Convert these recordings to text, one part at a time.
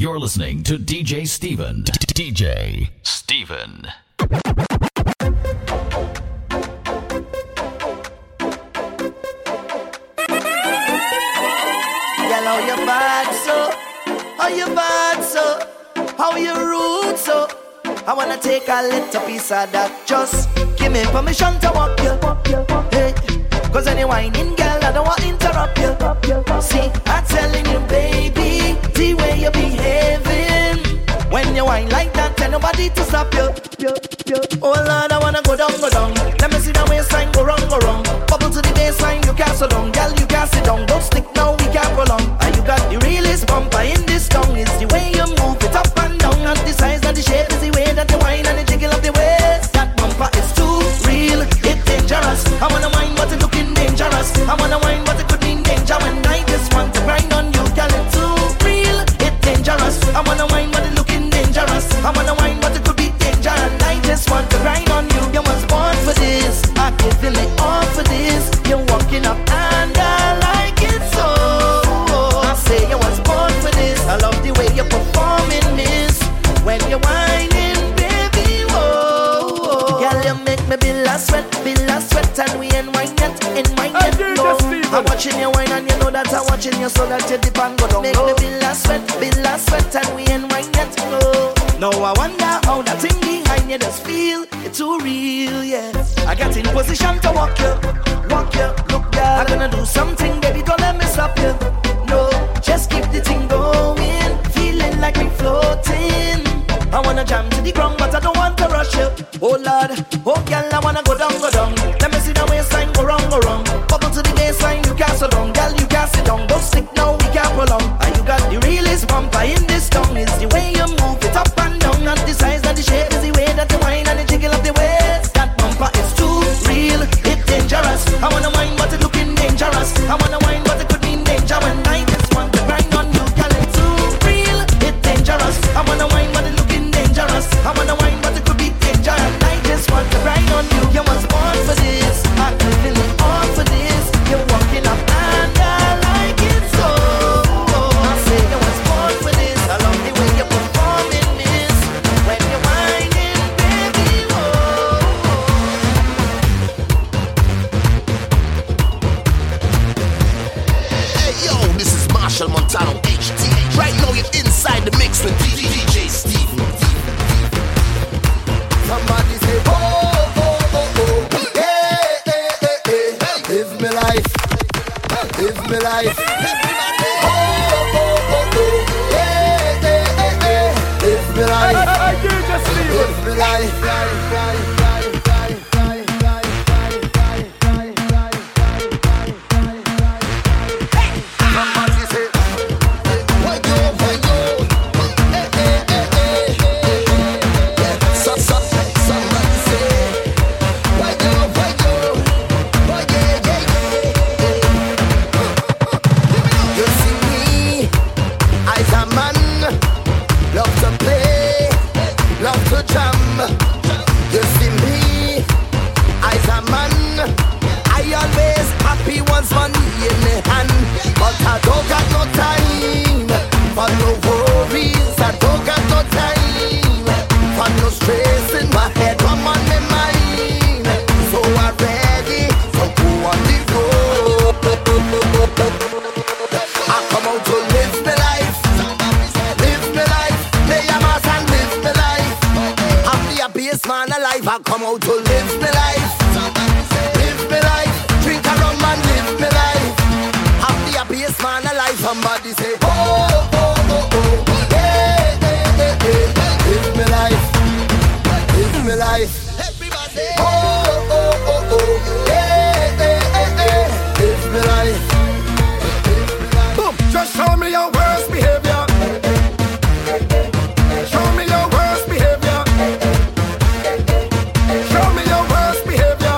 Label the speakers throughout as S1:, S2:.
S1: You're listening to DJ Steven. DJ Steven.
S2: Girl, how you bad so? How you bad so? How you rude so? I wanna take a little piece of that. Just give me permission to walk you. Hey, cause any whining girl, I don't want to interrupt you. See, I'm telling you, baby, the way you're behaving. When you whine like that, tell nobody to stop you. Oh Lord, I wanna go down. Let me see the waistline go wrong. Bubble to the baseline, you can't sit down. Girl, you can't sit down. Don't stick now, we can't prolong. And you got the realest bumper in this tongue. It's the way you move it up and down. And the size and the shape is the way that you whine and the jiggle of the waist. That bumper is too real, it's dangerous. I wanna whine, but it's looking dangerous. I wanna whine, but it could mean danger. When I just want to grind on you, girl, it's too real, it's dangerous. I wanna whine, but it's looking dangerous. I wanna whine, but it could be danger. And I just want to grind on you. You was born for this. I give you it all for this. You're walking up and I like it so. I say you was born for this. I love the way you're performing this. When you're whining, baby, whoa. Girl, you make me feel a sweat, and we ain't wine yet, no. I'm watching you whine and you know that I'm watching you so that you dip and go down. Make me feel a sweat, and we ain't wine yet, no. Now I wonder how that thing behind you does feel. It's too real, yeah. I get in position to walk you. Look, girl, I'm gonna do something, baby, don't let me stop you. No, just keep the thing going, feeling like we floating. I wanna jam to the ground, but I don't want to rush you. Oh Lord, oh girl, I wanna go down. Let me see the waistline go wrong. Bubble to the baseline, you can't sit down. Girl, you can't sit down. Don't stick now, we can't prolong. And you got the realest bumper in this tongue. It's the way you move it up and down. And the size and the shape is the way that you whine and the jiggle of the waist. That bumper is too real, it's dangerous. I wanna whine, but it's looking dangerous. I wanna whine, but it could mean danger. When I just want to grind on you, girl, it's too real, it's dangerous. I wanna whine, but it's looking dangerous. I wanna whine, but it could be danger. And I just want to grind on you. You was born for this. I'm feeling all for this. You're walking up and I like it so. I say you was born for this. I love the way you're performing this. When you're whining, baby, whoa.
S3: Hey yo, this is Marshall Montano HT. Right now you're inside the mix with DJ Steve.
S4: Somebody say, oh, hey, live me life, live me life. Hey, live me life, live me life. Somebody say, why yo, somebody say, why yo, you see me as a man, love to play, love to jam. You see me as a man, I always happy once money in the hand. But I don't got no time for no worries. I don't got no time for no stress in my head. I'm on my mind, so I'm ready to go on the road. I come out to live my life, play a mass and live my life. I'm the happiest man alive. I come out to live my life, drink a rum and live my life. I'm the happiest man alive. Somebody say, hey, live my life, live my life. Everybody, hey, live my life. Boom, just show me your worst behavior. Show me your worst behavior. Show me your worst behavior.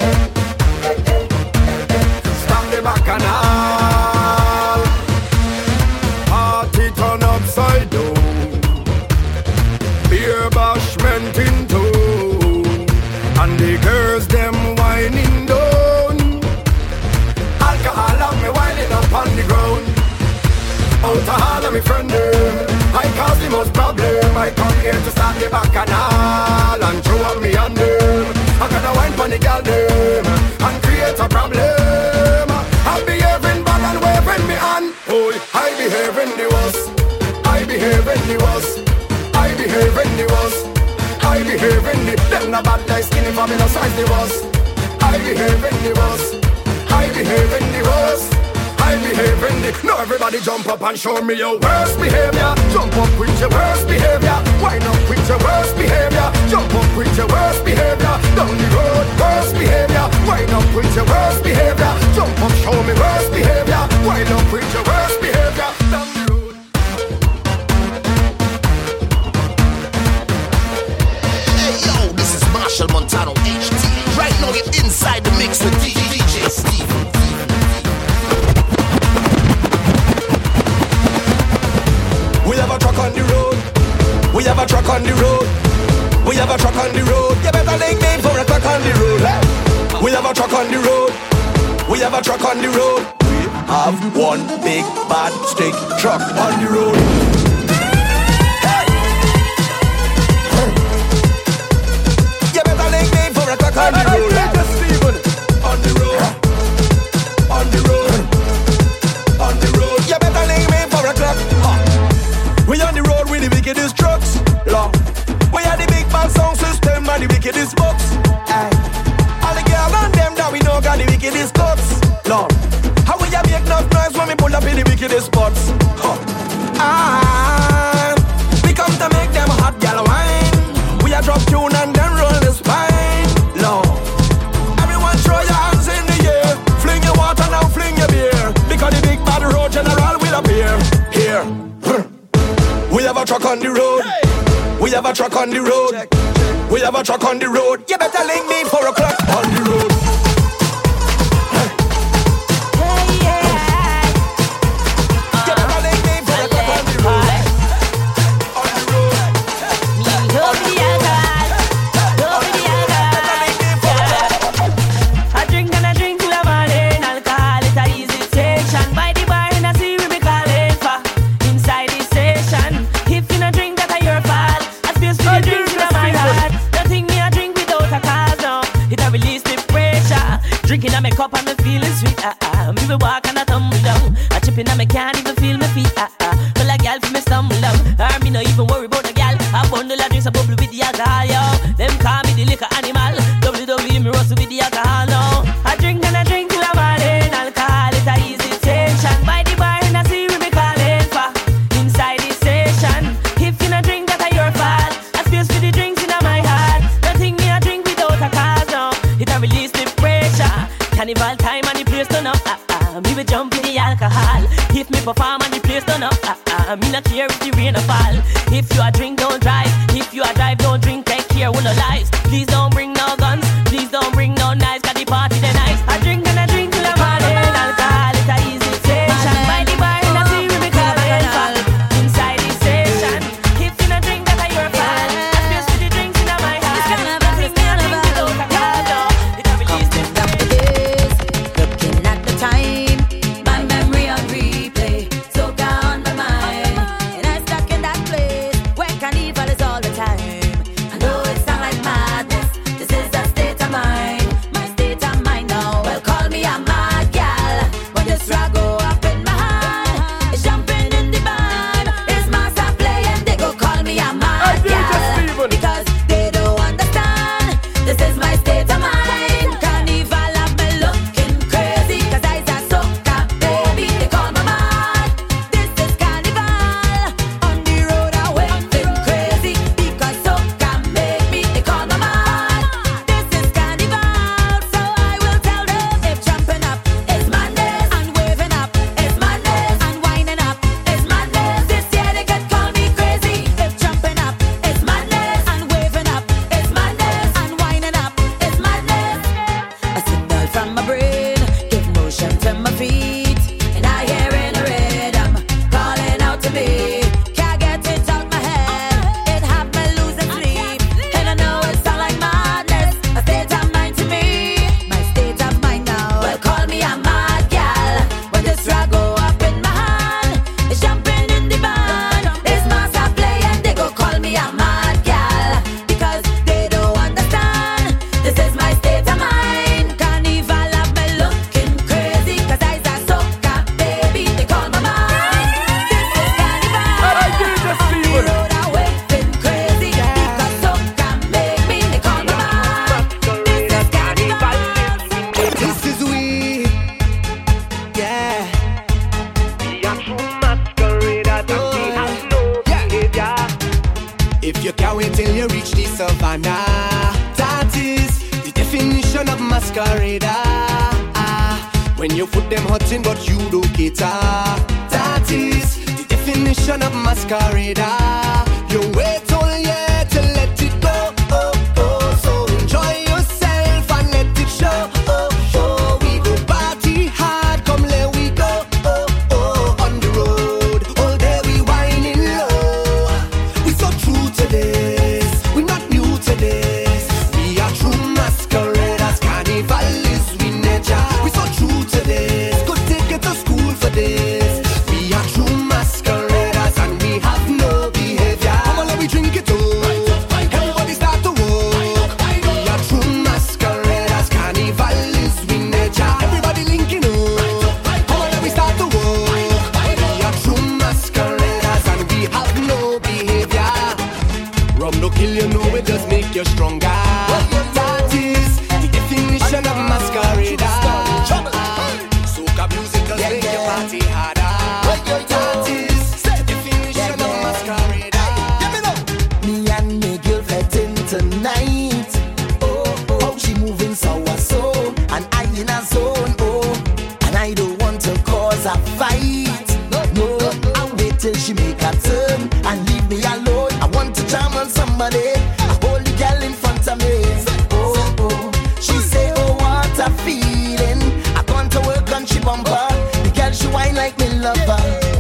S4: Stop the bacchanal. Party turn upside down. Beer bashment in town. And the girls them whining down. Alcohol have me whining up on the ground. Out of all of me friend, I cause the most problem. I come here to start the bacchanal and throw up me on them. I gotta wine for the girl them and create a problem. I'm behaving bad and waving me on. Oh, I behave in the worst. I behave in the worst. I behave in the worst. I behave in the. Them no bad guys skinny for me no size the worst. I behave in the worst. I behave in the worst. I behave in the. Now everybody jump up and show me your worst behavior. Jump up with your worst behavior. Wind up with your worst behavior. Jump up with your worst behavior. Down the road, worst behavior. Wind up with your worst behavior. Jump up, show me worst behavior. Wind up with your worst behavior. Down the road.
S3: Hey yo, this is Marshall Montano HT. Right now you're inside the mix with DJ Steven.
S5: We have a truck on the road. We have a truck on the road. We have a truck on the road. You better link me for a truck on the road. We have a truck on the road. We have a truck on the road. We have one big bad stick truck on the road. You better link me for a truck on the road. On the road. On the road. On the road. You better link me for a truck. We on the road with the wickedest trucks, Lord. We are the big bad sound system and the wickedest box. All the girls and them that we know got the wickedest cups, Lord. How we a make enough noise when we pull up in the wickedest spots? We come to make them hot gal wine. We a drop tune and then roll the spine, Lord. Everyone throw your hands in the air. Fling your water now, fling your beer. Because the big bad road general will appear here. We have a truck on the road. We have a truck on the road. We have a truck on the road. You better link me for a clock on the road. You better link me for a clock on the road. On the road. On the road.
S6: I drink and I drink till I'm all in alcohol. It's a easy station. By the bar in a sea we be calling for. Inside the station. If you no drink that are your fault. I space for the drinks in my heart. Nothing me I drink without a cause now. It a release the pressure. Drinking on my cup and me feeling sweet. Me be walk and I tumble down. I chipping and me can't even feel my feet. Feel like gal for me stumble down. Me no even worry about the gal. A bundle of drinks a bubble with the alcohol, yo. Them call me the liquor animal. WWE me rustle with the alcohol, no. I drink and I drink till I'm all in alcohol. It's a easy station. By the bar in a sea we be calling for. Inside the station. If you no drink that are your fault. I space for the drinks in my heart. Nothing me I drink without a cause, no. It a release the pressure. Carnival time and the place turn up. Me will jump in the alcohol. If me perform and the place turn up. Me not care if the rain or fall. If you a drink, don't drive. If you a drive, don't drink. Take care of no lives. Please don't bring no guns. Please don't bring no knives. Cause the party the nice. I drink and I drink till I'm all in alcohol. It's a easy station. By the bar in a sea we be calling for. Inside the station. If you no drink that are your fault. I space for the drinks in my heart. Nothing me I drink without a cause, no. It a release the
S7: Looking at the time, my memory on replay, so gone my mind, and I'm stuck in that place where carnival is all the time. I know it sounds like madness to
S5: marijuana. That is the definition of masquerade. When you put them hot in but you don't cater. That is the definition of masquerade. You wait all year to let it go. So enjoy yourself and let it show. We go party hard, come let we go. On the road, all day we whining low. We so true to this, we not new to this. We are true masqueraders, carnival is we nature. We so true to this, could take it to school for this. We are true masqueraders and we have no behavior. Come on, let me drink it too. Everybody start to walk. We are true masqueraders, carnival is we nature. Everybody linking up. Come on, let me start to walk. We are true masqueraders and we have no behavior. Rum no kill you, no, it just make you stronger. That is the definition of masquerade. Soca music does make your party harder. That is the definition of masquerade.
S4: Me and me girl fetting tonight. How she moving so and I in a zone. And I don't want to cause a fight. No, I'll wait till she make a turn and leave me alone. I want to jam on somebody. I hold the girl in front of me. She say, oh what a feeling. I gone to work on she bumper. The girl she whine like me lover.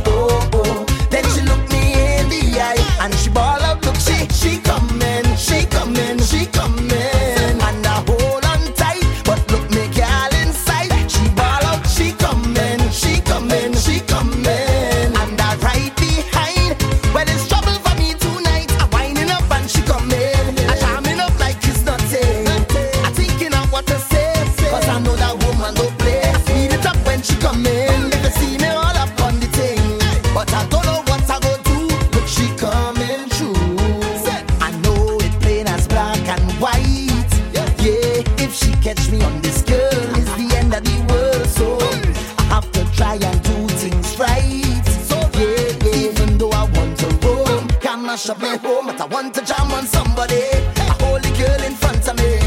S4: Then she look me in the eye and she ball out. Look, she coming, she coming, she coming. And I hold on tight, but look me girl inside. She ball out, she coming, she coming, she coming. And I right behind. Well, it's trouble for me tonight. I'm winding up and she coming. I'm jamming up like it's nothing. I'm thinking of what to say, cause I know that woman don't play. I speed it up when she coming. If you see me all up on the thing, but I don't know what I go do. Look, she coming through. I know it plain as black and white. Yeah, if she catch me on this girl, it's the end of the world. So I have to try and do things right. So yeah, even though I want to roam, can't mash up my home, but I want to jam on somebody. I hold the girl in front of me.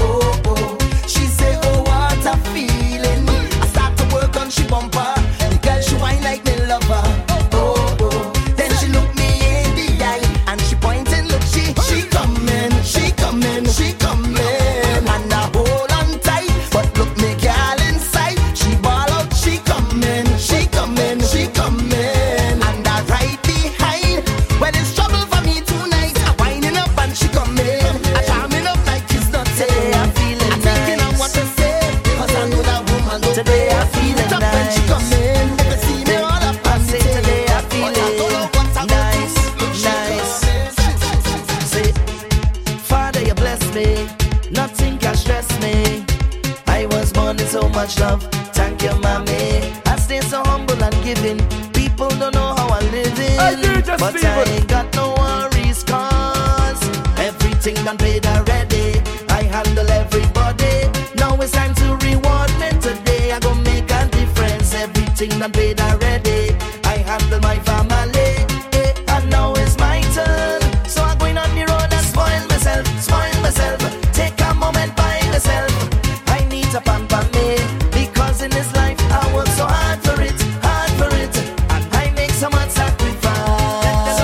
S4: She say, oh what a feeling. I start to work on she bumper. The girl she whine like me lover. Then she look me in the eye and she pointing. Look, she coming, she coming, she coming. And I hold on tight, but look me girl inside. She ball out, she coming, she coming, she coming. And I right behind. Well, it's trouble for me tonight. I'm winding up and she coming. I'm jamming up like it's nothing. I'm feeling thinking of what to say, cause I know that woman don't
S2: Today
S4: play.
S2: I'm feeling
S4: It up when she
S2: nice.
S4: coming. If you see me all up
S2: I
S4: on the
S2: say
S4: thing,
S2: today I'm
S4: but I don't know
S2: feeling
S4: what I go
S2: nice,
S4: do. Look, she
S2: nice.
S4: coming.
S2: Say, Father, you bless me. Nothing can stress me. I was born in so much love. Thank you, mommy. I stay so humble and giving. People don't know how I'm living. But I ain't got no worries, cause everything done paid already. I handle everybody. Now it's time to reward me today. I gon' make a difference. Everything done paid already. I handle my family. And now it's my turn. So I'm going on the road and spoil myself. Take a moment by myself. I need to pamper me, because in this life I work so hard for it. And I make so much sacrifice.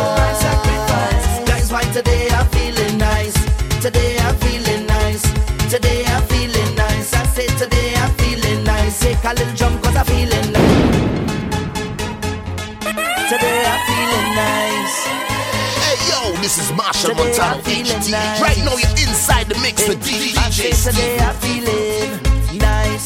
S2: That's why today I'm feeling nice. Today I'm feeling nice. Today I'm feeling nice. I say today I'm feeling nice. Take a little jump cause I'm feeling nice. Today I'm feeling nice.
S3: Hey yo, this is Marshall
S2: Today
S3: Montano
S2: I'm feeling
S3: HT.
S2: nice.
S3: Right now you're inside the mix with
S2: I say
S3: DJ
S2: today
S3: Steve.
S2: I'm feeling nice.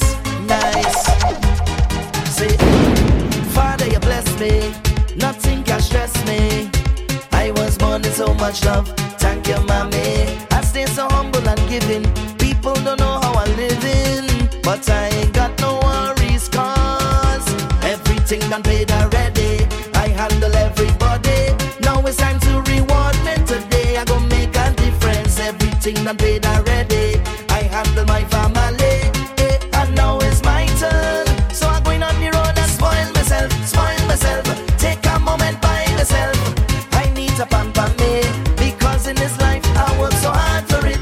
S2: Say, Father, you bless me. Nothing can stress me. I was born in so much love. Thank you, mommy. I stay so humble and giving. People don't know how I'm living, but I ain't got no worries, cause everything done paid already. I handle everybody. Now it's time to reward me today. I gon' make a difference. Everything done paid already. I handle my family. And now it's my turn. So I'm going on the road and spoil myself. Take a moment by myself. I need to pamper me, because in this life I work so hard for it.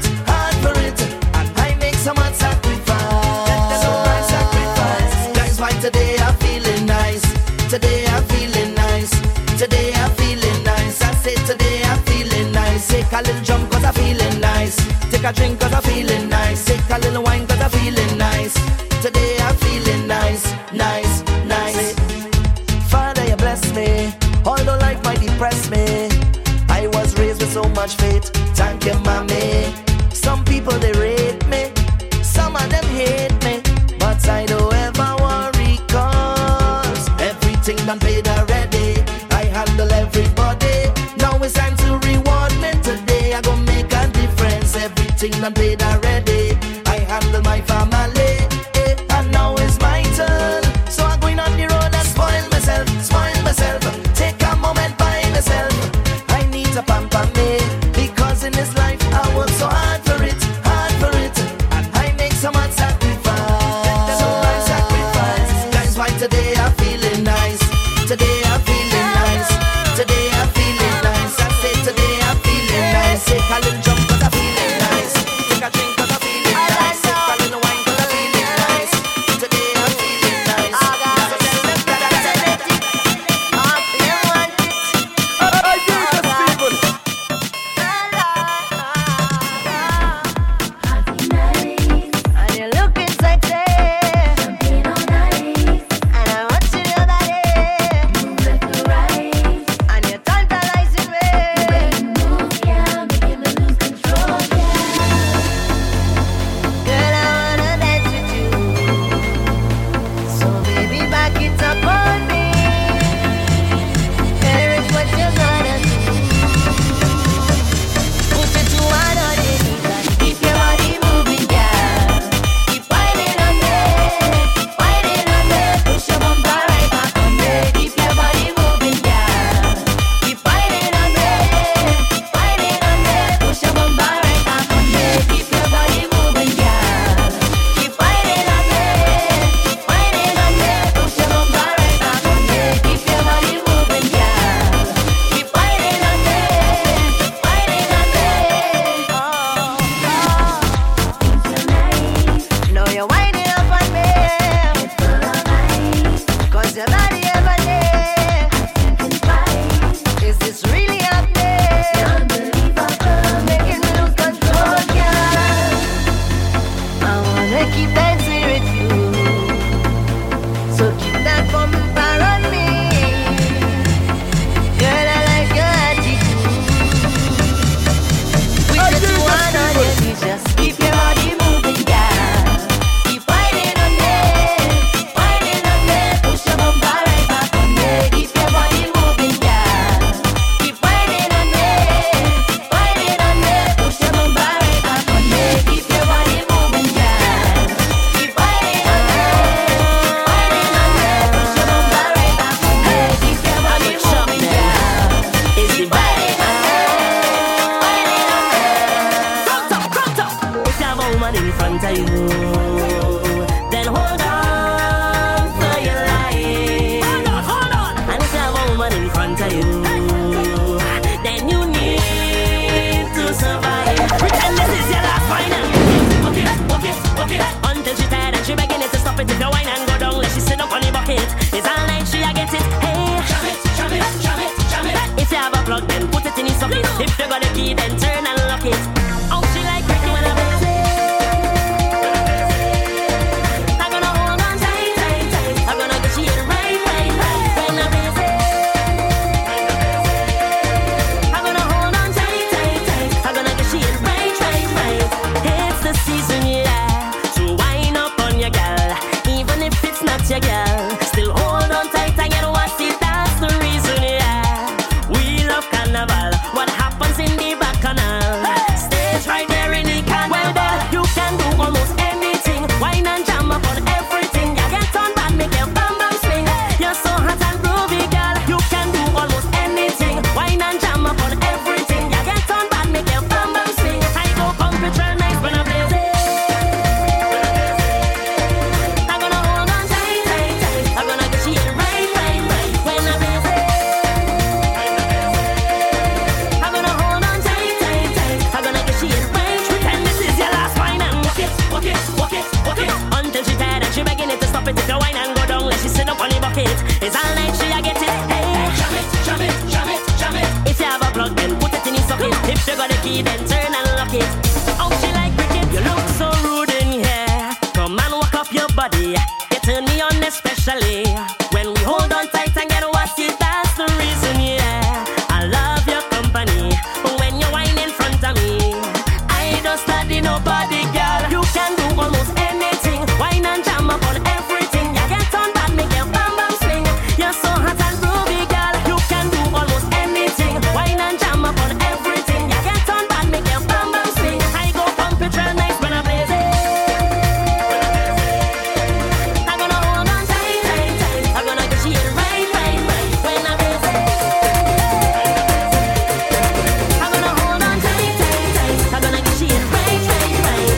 S2: a little jump cause I'm feeling nice. Take a drink cause I'm feeling nice. Take a little wine cause I'm feeling nice. Today I'm feeling nice, nice, nice. Father, you bless me, although life might depress me. I was raised with so much faith, thank you, mommy. Some people they rate me, some of them hate me, but I don't ever worry cause everything done paid already. I handle everybody, now it's time to reward me. Today I gon' make a difference, everything done paid already. I handle my family, and now it's my turn. So I'm going on the road and spoil myself, take a moment by myself. I need to pamper me, because in this life I work so hard for it, and I make so much sacrifice, That's why today I'm feeling nice, today I'm feeling nice, today I'm feeling nice. I say today I'm feeling nice. Take a little jump cause I'm feeling nice. Take a drink cause I'm feeling nice. Take a little wine cause I'm feeling nice. Today I'm feeling nice.
S8: And you're looking sexy, and I want you the other day. Move left to right, and you're tantalizing me. Move, yeah, making me lose control, yeah. Girl, I wanna dance with you, so baby, back it up on me. Here is what you're gonna do. Put it to one on it, and keep your body moving, yeah. Keep whining on me, push your bumper right back on me. Keep your body moving, yeah. Keep whining on me, push your bumper right back on me. Keep your body moving, yeah. Keep whining on me, push your bumper right back on me. Keep your body moving, yeah. Keep whining on me, No, you're winding up on me. Cause your body ever there. Is this really happening? Making me lose control, girl. I wanna keep dancing with you, so keep that bumper on me. Girl, I like your attitude. We just wanna let you just keep your body moving, yeah. Keep whining on me, push your bumper right back on me. Keep your body moving, yeah. Keep whining on me, push your bumper right back on me. Keep your body moving, yeah. Keep whining on me, push your bumper right back on me. Keep your body moving, yeah. Is it whining on me,
S6: If you have a woman in front of you, then hold on for your life. Hold on. And if you have a woman in front of you, then you need to survive. Pretend this is your last final. Okay. Until she tired and she begging it to stop it. If you whine and go down, let she sit up on the bucket. It's all night, she a get it. Hey, jam it. If you have a plug, then put it in the socket. If you got a key, then turn and lock it. Oh, she like breaking when I blaze it. I'm gonna hold on tight. I'm gonna get she in right. When I blaze it. I'm gonna hold on tight. I'm gonna get she in right. It's the season, yeah, to wind up on your gal. Even if it's not your gal, still hold on tight and get what it. That's the reason, yeah. We love carnival. What happens in the bacchanal? Stage right there in the carnival. You can do almost anything. Wine and jam up on everything. You get on bad, make your bam bam swing. You're so hot and groovy, girl. You can do almost anything. Wine and jam up on everything. You get on bad, make your bam bam swing. I go pump it real nice when I blaze it. I'm gonna hold on tight. I'm gonna get she in right. When I blaze it. I'm gonna hold on tight. If you got the key, then turn and lock it. Oh, she like cricket. You look so rude in here. Come and walk up your body. You turn me on especially when we hold on tight and get what it. That's the reason, yeah. I love your company. But when you whine in front of me, I don't study nobody, girl. You can do almost anything. Whine and jam up on everything. You get on bad, make your bam bam swing. You're so hot and groovy, girl. You can do almost anything. Whine and jam up on everything. You get on bad, make your bam bam swing. I go pump it real nice when I blaze it. I'm gonna hold on tight, tight, tight. I'm gonna get you right, right, right when I blaze it. I'm gonna hold on tight, tight, tight. I'm gonna get you right, right, right.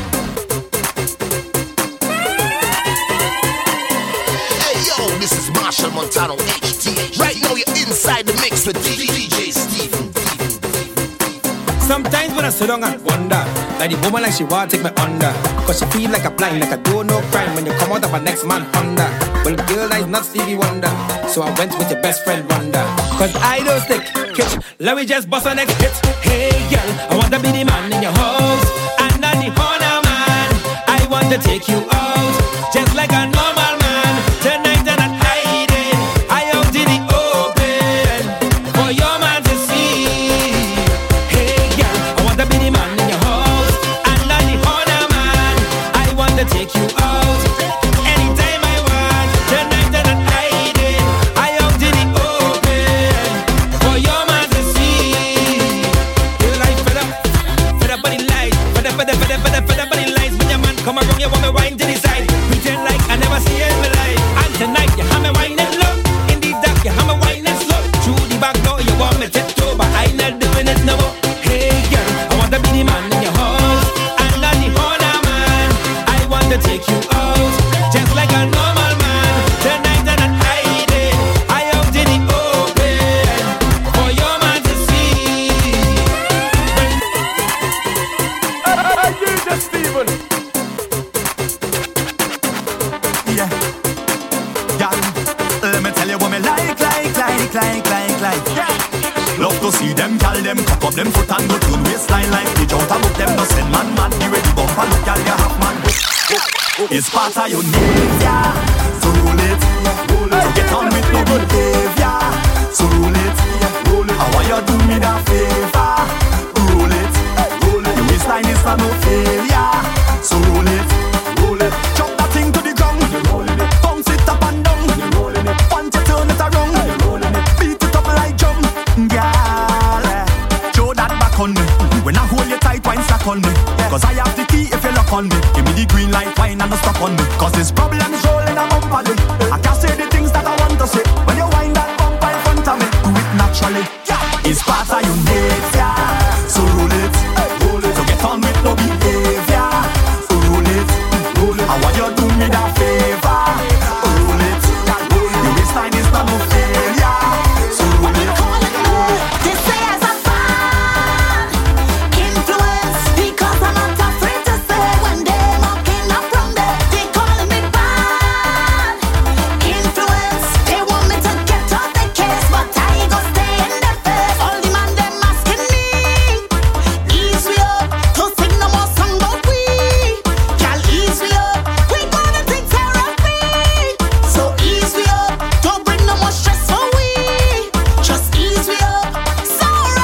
S3: Hey yo, this is Marshall Montano HT. Right now you're inside the mix with DJ Steven.
S5: Sometimes when I sit down and wonder, like the woman like she want take me under, cause she feel like a blind, like I do no crime when you come out of a next man Honda. Well, the girl is not Stevie Wonder, so I went with your best friend Wonder. Cause I don't stick, kitch, let me just bust a next hit. Hey girl, I want to be the man in your house, and not the corner man. I want to take you out, just like a normal man. Tonight I'm not hiding, I out in the open, for your man to see. Hey girl, I want to be the man in your house, and not the corner man. I want to take you out, anytime I want. Tonight I'm not hiding, I out in the open, for your man to see. You like fed up body lights, fed up body lights. When your man come around, you want me wine to the side, pretend like I never see it in my life. And tonight you have me whining low, in the dark you have me whining slow. Through the back door you want me tiptoe, but I not doing it no more. Hey girl, I want to be the man in your house, and not the corner man. I want to take you out, just like a normal man. Tonight I'm not hiding, I out in the open, for your man to see.
S2: DJ Steven. Yeah. Girl, let me tell you what me like. Yeah. Love to see them, call them, cock up them foot and go to the waistline like the jump and book them. No send man, the way the bumper look, girl, you have man. It's part of your nature, so roll it. So get on with no good behavior, so roll it. I want you to do me that favor, roll it. Your waistline is not no failure, so roll it. Drop that thing to the ground, bounce it up and down. Once you turn it around, beat it up like drum, girl. Throw that back on me. When I hold you tight, wine slack on me. Cause I have the key if you lock on me. Give me the green light, wine and no stop on me. Cause this problem is rolling a bumper day. I can't say the things that I want to say. When you wind that bumper in front of me, do it naturally. It's part of your nature, so roll it. So get on with no behavior, so roll it. I want you to do me that favor, roll it. Your waistline is not no failure, so roll it.
S7: They say as a fan, influence, because I'm not afraid to say when they're walking up from there, they calling me bad. Influence, they want me to get off the case, but I go stay in their face. All the man them asking me, ease me up, to sing no more song about we. Girl, ease me up, we gonna take therapy. So ease me up, don't bring no more stress for we. Just ease me up. Sorry,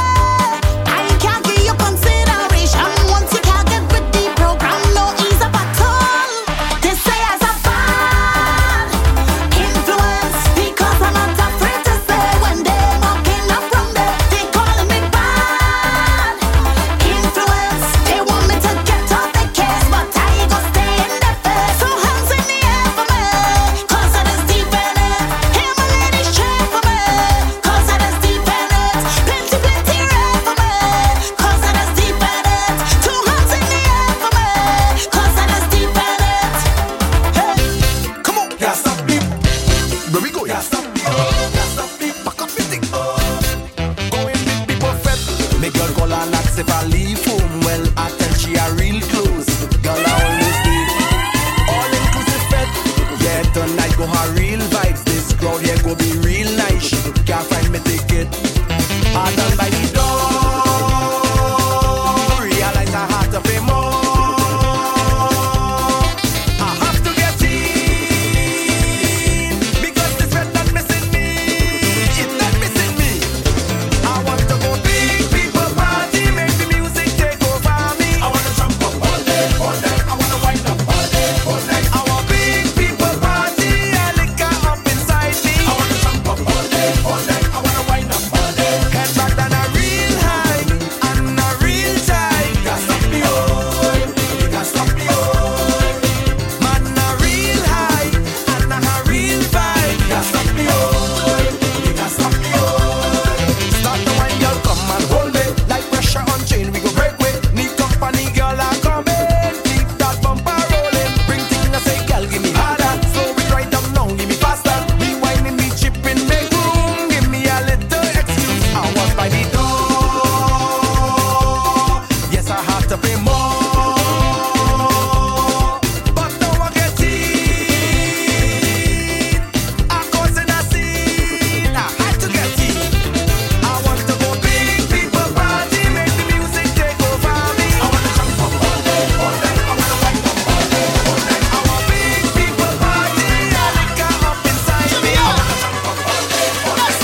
S7: I can't give you consideration. Once you can't get with the program, no ease up at all. They say as a fan, influence, because I'm not afraid to say when they're walking up from there, they calling me bad. Influence, they want me to get off the case, but I go stay in their face. So hands in the air for me, cause I just deep in it. Hear my ladies cheer for me, cause I just deep in it. Plenty red for me, cause I just deep in it. Two hands in the air for me, cause I just deep in it. Hey,
S2: Come on, yeah, stop it.
S3: Where we go?
S2: Yeah, stop it. Yeah, stop it.
S3: Back up the thing.
S2: Going big people fed. Me girl call her ask if I leave home. Well, I tell she a real close. Girl, I always did. All inclusive fed. Yeah, tonight go her real vibes. This crowd here go be real nice. Can't find me ticket. I done by the door.
S5: pay more. I have to get in because this red not missing me. It's not missing me. I want to go big people party, make the music take over me. I want to jump up all day, all day. I want to wind up all day, all day. I want big people party, and liquor up inside me. I want to jump up all day, all day. I want to wind up all day. Head back down a real high and a real tight. You can't stop me, oh, you can't stop me, oh. Man, a real high and a real vibe. You can't stop me, oh, you can't stop me, oh. Start the wine, girl, come and hold me. Like pressure on chain, we go break way. Need company, girl, I come in. Keep that bumper rolling. Bring things, I say, girl, give me harder. Slow it right down now, give me faster. Rewinding, me chipping, make room. Give me a little excuse. I was by the door. Yes, I have to pay more. But now I get in. I'm causing a scene. I had to get in. I want to go big people party, make the music take over me. I want to jump up all day, all day. I want to wind up all day, all day. I want big people party, and liquor up inside me. I want to jump up all day, all day.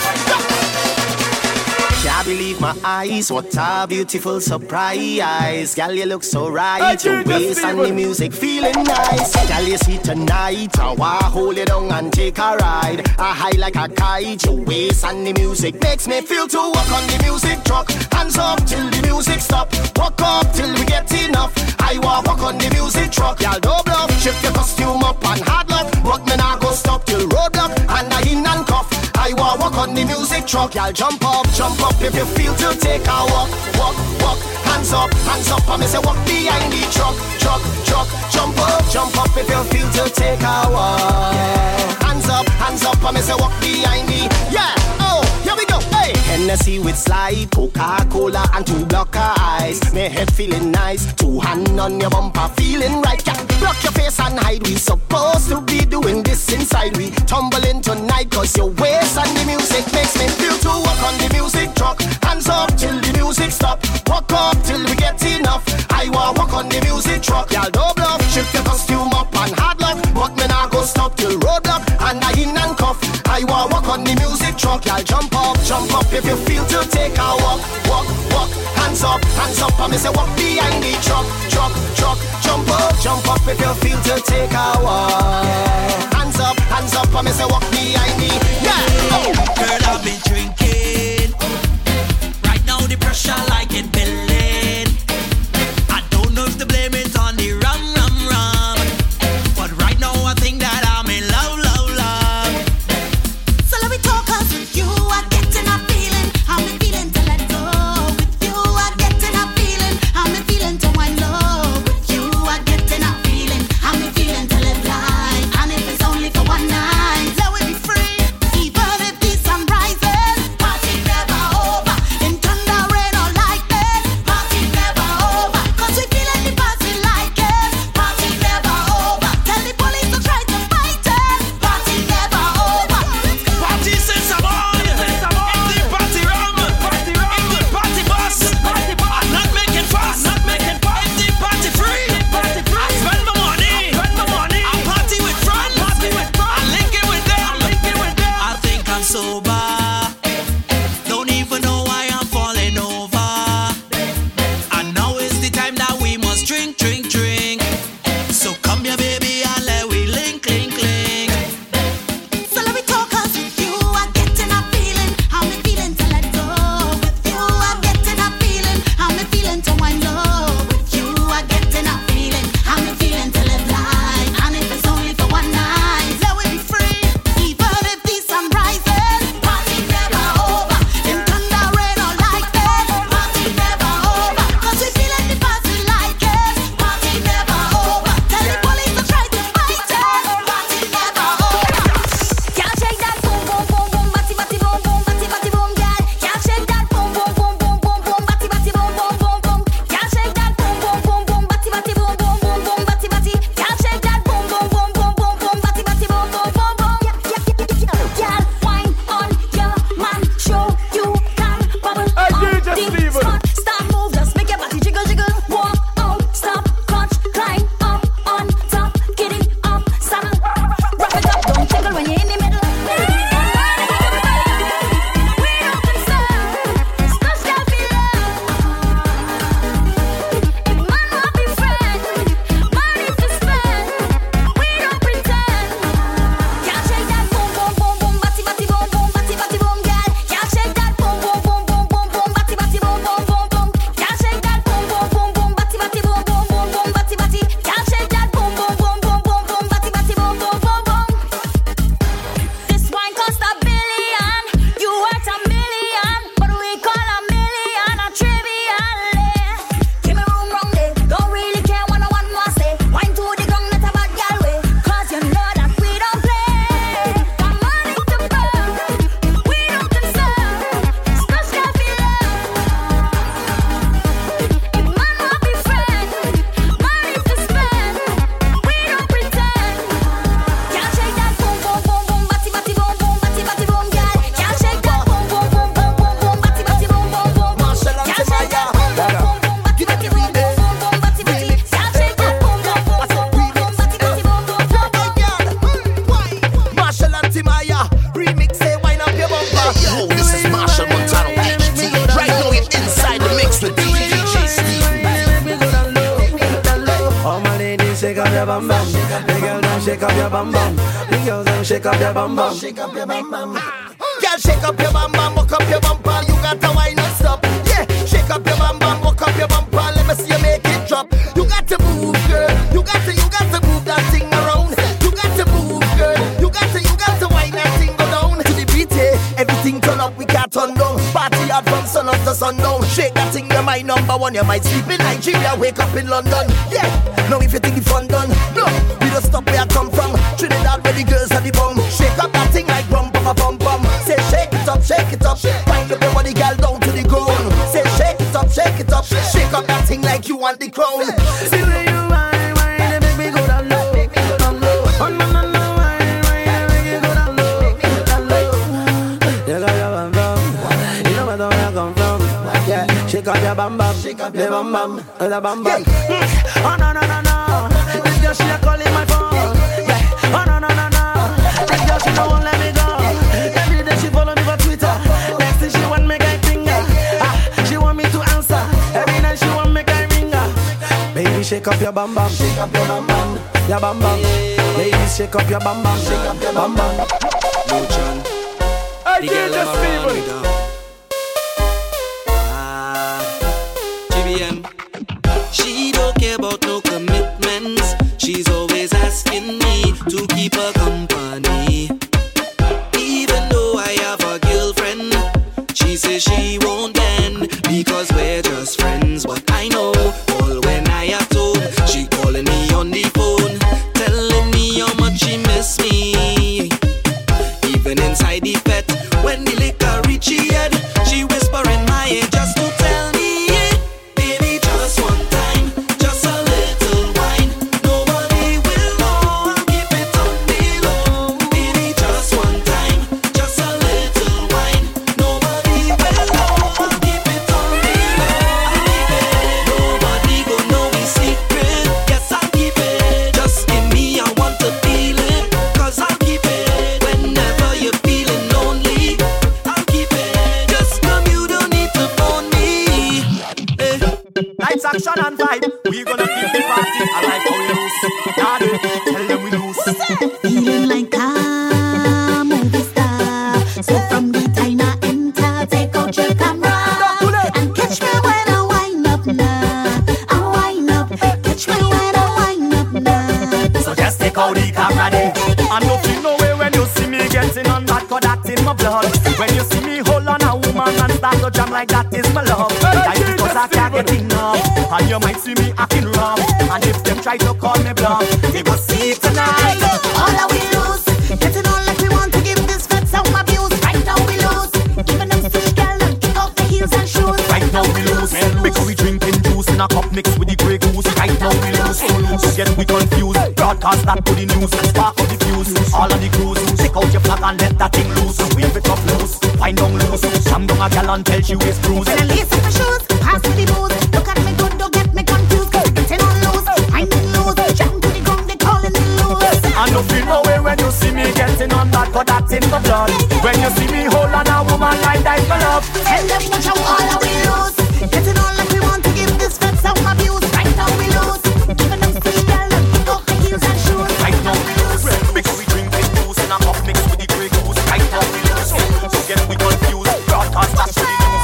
S4: Can't believe my eyes, what a beautiful surprise. Girl, you look so right, your waist and the music feeling nice. Girl, you see tonight, I wanna hold you down and take a ride. I high like a kite, your waist and the music makes me feel to walk on the music truck. Hands up till the music stop, walk up till we get enough. I wanna walk on the music truck. Girl, don't bluff, shift your costume up and hard luck. But me nah go stop till roadblock and I in and cuff. I wanna walk on the music truck. Y'all jump up if you feel to take a walk, walk, walk. Hands up, I me say walk behind the truck, truck, truck. Jump up if you feel to take a walk. Hands up, I me say walk behind the, yeah. Oh, here we go, hey. Hennessy with slide, Coca-Cola and 2 blocker eyes. Me head feeling nice, 2 hand on your bumper feeling right. Yeah, block your face and hide. We supposed to be doing this inside. We tumbling tonight cause your waist and the music makes me feel to walk on the music truck. Hands up till the music stop, walk up till we get enough. I wanna walk on the music truck. Y'all don't bluff, shift your costume up and hard luck. But me nah go stop till roadblock and I in and cuff. I wanna walk on the music truck. Y'all jump up if you feel to take a walk, walk, walk. Hands up, I me say walk behind the truck, truck, truck. Jump up if you feel to take a walk. Hands up, I me say walk behind the, yeah. Oh.
S9: Girl, I've been drinking. Right now the pressure like it building. I don't know if the blame is on the rum, rum, rum. But right now I think that I'm in love, love, love.
S7: So let me talk, 'cause with you I'm getting a feeling. I'm feeling to let go. With you I'm getting a feeling. I'm feeling to wind up. With you I'm getting a feeling. I'm feeling to live life. And if it's only for one night, let it be free. Even if the sun rises,
S5: your bum bum. The girl them shake up your bum bum. The girls them shake up your bum bum.
S4: Shake up your bum bum. Girl, shake up your bum bum, walk up your bumper. You got to wine and stop. Yeah, shake up your bum bum, walk up your bumper. Let me see you make it drop. You got to move, girl. You got to move that thing around. You got to move, girl. You got to wine that thing go down to the beat. Everything turn up, we can't turn down. Party hard from sun up to sundown. Shake that thing, you're my number one. You might sleep in Nigeria, wake up in London. Yeah, now if you think the fun done, no, we don't stop where I come from. Trinidad where the girls are the bum. Shake up that thing like rum, bum, bum, bum. Say shake it up, shake it up. Wind up your body, girl, down to the ground. Say shake it up, shake it up. Shake up that thing like you want the crown.
S5: See where you wine, wine, make me go down low, down low. Oh no no no, wine, wine, make me go down low, down low. You got your bum bum, you know where I come from. Yeah, shake up your bum bum, shake up your bum bum, the bum bum. Oh no no no no, this girl she a calling my phone. Yeah, oh no no no no, this girl she don't let me go. Every day she follow me for Twitter. Next thing she want me guy finger. She want me to answer. Every night she want me guy ringer. Baby shake up your bum bum, shake up your bum bum, your bum bum. Baby shake up your bum bum, shake up your bum bum.
S10: Motion.
S5: I did just Steven.
S10: GBM. She don't care about no commitments. She's always asking me to keep her company. Even though I have a girlfriend, she says she won't bend because we're just friends. But I know all when I have told, she calling me on the phone, telling me how much she miss me. Even inside the pet, when the liquor reach her head, she whisper in my ear just to tell me, baby, just one time, just a little wine. Nobody will know, I'll keep it on the low. Baby, just one time, just a little wine. Nobody will know, I'll keep it on the low. Nobody gon' know we secret. Yes, I'll keep it. Just give me, I want to feel it. Cause I'll keep it. Whenever you're feeling lonely, I'll keep it. Just come, you don't need to phone me.
S2: Lights, action and vibe. We gonna keep the party. I like how we loose. Daddy, tell them we loose.
S7: Feeling like a movie star. So from the time I enter, take out your camera and catch me when I wind up now. I wind up, catch me when I wind up now.
S2: So just take out the camera there. I'm not feel no way when you see me getting on that, cause that's in my blood. When you see me hold on a woman and start to jam like that is my love. That is cause I can't get enough. And you might see me acting wrong. And if them try to call me bluff, they go see it tonight.
S7: All that we lose, getting on like we want to give this fed some abuse. Right now we lose, even them fish girl and kick off the heels and shoes.
S2: Right now we lose, because we drinking juice in a cup mixed with the Grey Goose. Right now we lose, get we confused. Broadcast that to the news, spark of the fuse. All on the cruise, take out your flag and let that thing loose. Wave it up loose, find down loose. Jam down a gal until she waist bruise.
S7: When I lace up my shoes, pass me the booze. Look at me good, don't get me confused. Cause we getting on loose, finding loose. Jam to the ground, they calling me loose.
S2: I don't feel no way when you see me getting on that, cause that's in my blood. When you see me hold on a woman like that for love.
S7: Tell them watch out, all that we lose. Getting on like we want to give this fed some abuse. Right now we lose, giving them fish girl and kick off the heels and shoes.
S2: Right now we lose, because we drinking juice in a cup mixed with the Grey Goose. Right now we lose, so get we confused. Broadcast that to the news.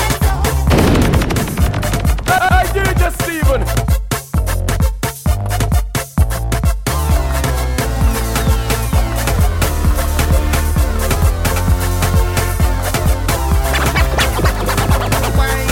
S2: I did it, just Steven.
S4: Wine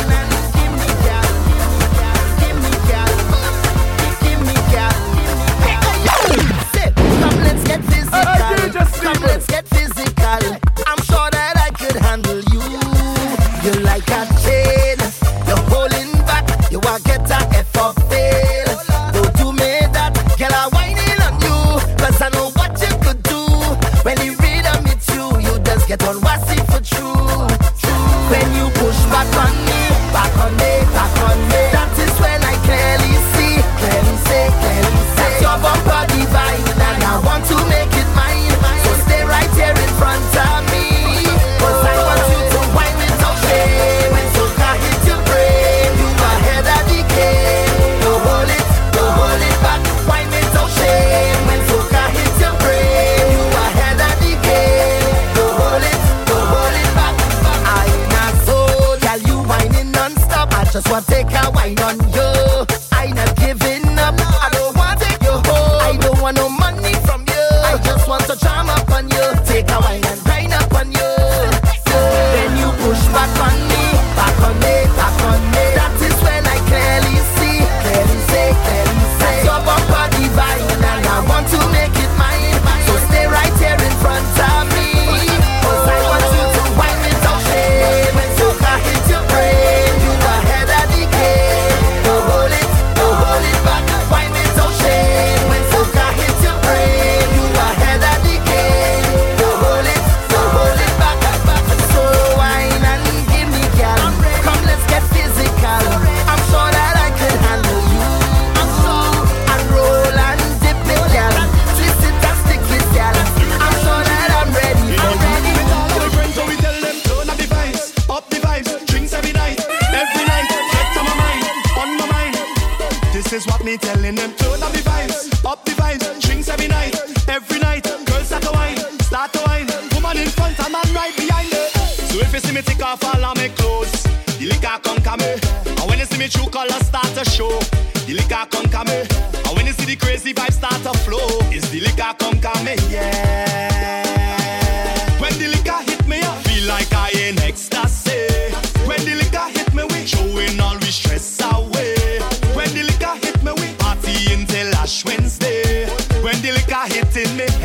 S4: just want to take a wine on you. I not giving up. I don't want to take you home. I don't want no money from you. I just want to charm up on you. Take a wine and grind up on you. Then you push back on me, back on me, back on me. That is when I clearly see, clearly say. That's your bumper divine, and I want to make it mine. So stay right here in front of me, 'cause I want you to wind without shame. When soca hit your brain, you ahead of the game. Don't hold it back, wind without shame. When soca hit your brain, you ahead of the game. Don't hold it back. So wine and give me gal. Come, let's get physical. I'm sure that I can handle you. And roll and dip me gal. Twist it and stick it gal. I'm sure that I'm ready.
S5: With all our friends, so we tell them turn up the vibes, drinks every night, get on my mind. This is what me telling them, turn up the vibes, drinks every night, girls start to wine, woman in front and man right behind her. So if you see me take off all of my clothes, the liquor come me, and when you see me true colors start to show, the liquor come me, and when you see the crazy vibes start to flow, it's the liquor come me, yeah. When the liquor hit me, I feel like I in ecstasy. When the liquor hit me, we throwing all we stress away. When the liquor hit me, we party until Ash Wednesday. When the liquor hit in me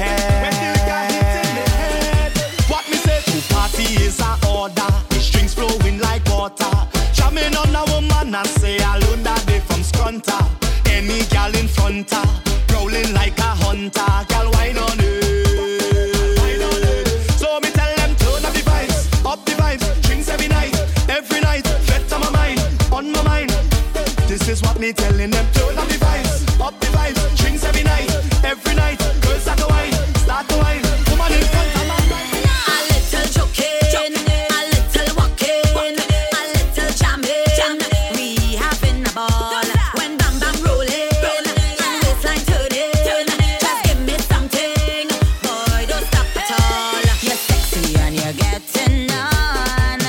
S5: head, what me say to party is a order. The strings flowing like water. Jamming on a woman, I say alone that day from Scrunta. Any gal in front her, prowling like a hunter. Gal wine on it. So me tell them turn up the vibes, drinks every night, fret on my mind. This is what me telling them, turn up the vibes, drinks every night, girls start to wine, woman in front of my mind.
S7: A little joking, a little walking, a little jamming. We having a ball when bam bam rolling and waistline turning. Just give me something, boy, don't stop at all. You're sexy and you're getting on.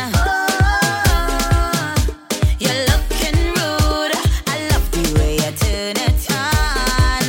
S7: You're looking rude. I love the way you turn it on.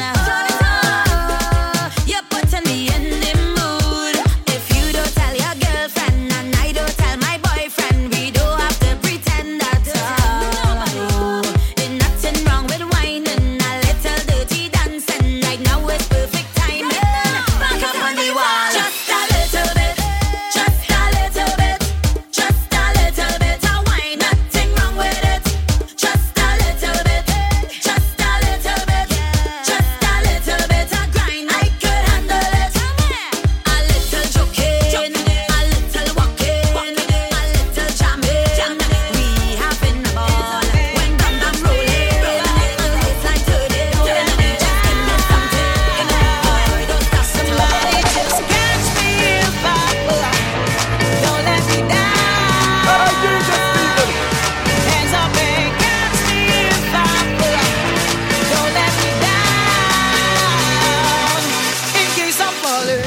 S7: You're putting me in the mood. If you don't tell your girlfriend and I don't tell my boyfriend, we don't have to pretend at all. Ain't nothing wrong with whining, a little dirty dancing. Right now is perfect timing. Back up on the wall. Just a little bit, just a little bit, just a little bit of wine. Nothing wrong with it. Just a little bit, just a little bit, just a little bit of grind. I could handle it. A little joking, a little walking, a little jamming. We having a ball when bam bam rolling and waistline turning. Just give me something, boy, don't stop. Somebody just catch me if I fall. Don't let me down. Hands up and catch me if I fall. Don't let me down. In case I'm falling.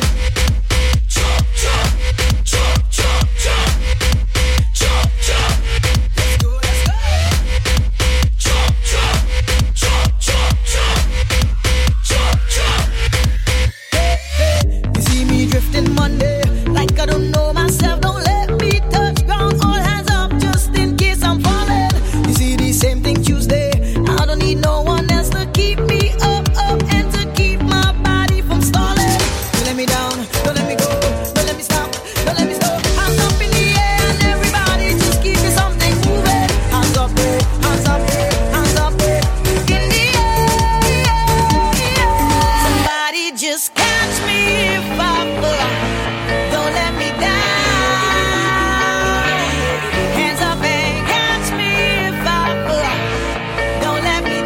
S7: You see me drifting Monday, like I don't know myself. Don't let me touch ground. All hands up, just in case I'm falling. You see the same thing Tuesday. I don't need no one else to keep me up, and to keep my body from stalling. Don't let me down, don't let me go, don't let me stop, don't let me stop. Hands up in the air, and everybody just keep me something moving. Hands up, hands up, hands up in the air. Somebody just catch me if I fall. Don't let me down. Hands up and catch me if I fall. Don't let me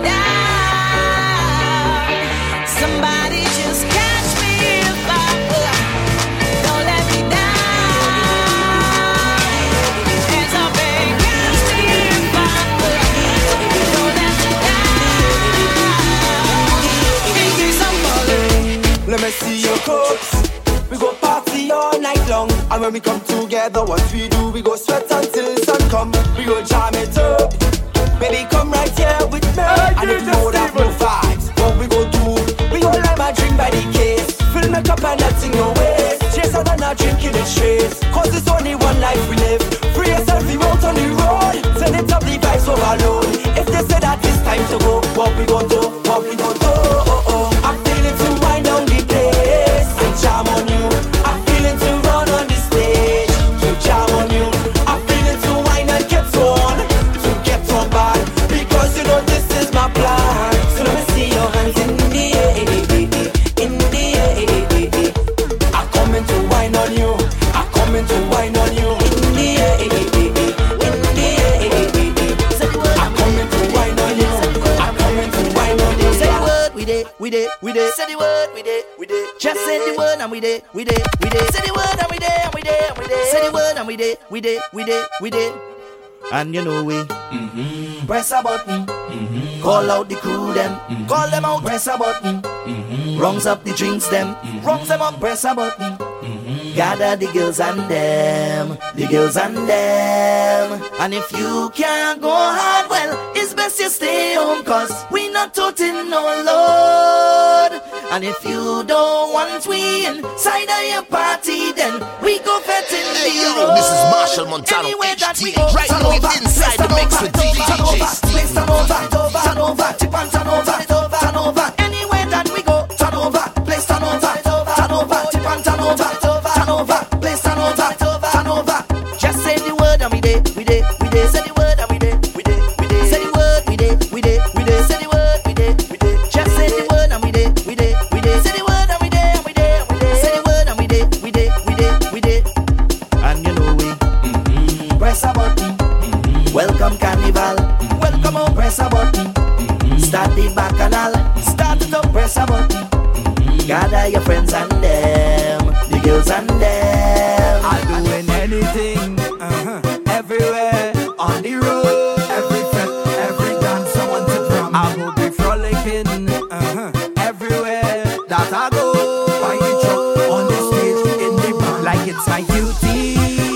S7: down. Somebody just catch me if I fall. Don't let me down. Hands up and catch me if I fall. Don't let me down. In case I'm falling.
S5: Let me see your corpse. We go party all night long, and when we come together, what we do, we go sweat until the sun come. We go jam it up,
S2: we dey. Say the word, we dey. Just say the word and we dey. Say the word and we dey, and we dey, and we dey. Say the word and we dey. And you know we press a button, call out the crew them, call them out, press a button, rungs up the drinks them, rungs them up, press a button, gather the girls and them, and if you can't go hard, well, it's best you stay home, cause we not toting no load. And if you don't want we inside of your party, then we go fetting the road.
S3: This is Marshall Montano HT. Right now you're inside the mix with DJ Steve.
S2: Turn over, tip and turn over. Anywhere that we go, turn over, place turn over, tip and turn over, place turn over. Just say the word and we dey. Say the word and we dey. Say the word, we dey. Say the word, we dey. Just say the word and we dey. Say the word and we dey. Say the word and we dey. And you know we press a button. Welcome carnival. Welcome on, press a button. Start the bacchanal. Start it up, press a button. Gather your friends and them, the girls and them.
S5: I'm doing anything, everywhere, on the road. Every fete, every dance, I want to drum. I will be frolicking, everywhere that I go. By the truck, on the stage, in the bar. Like it's my duty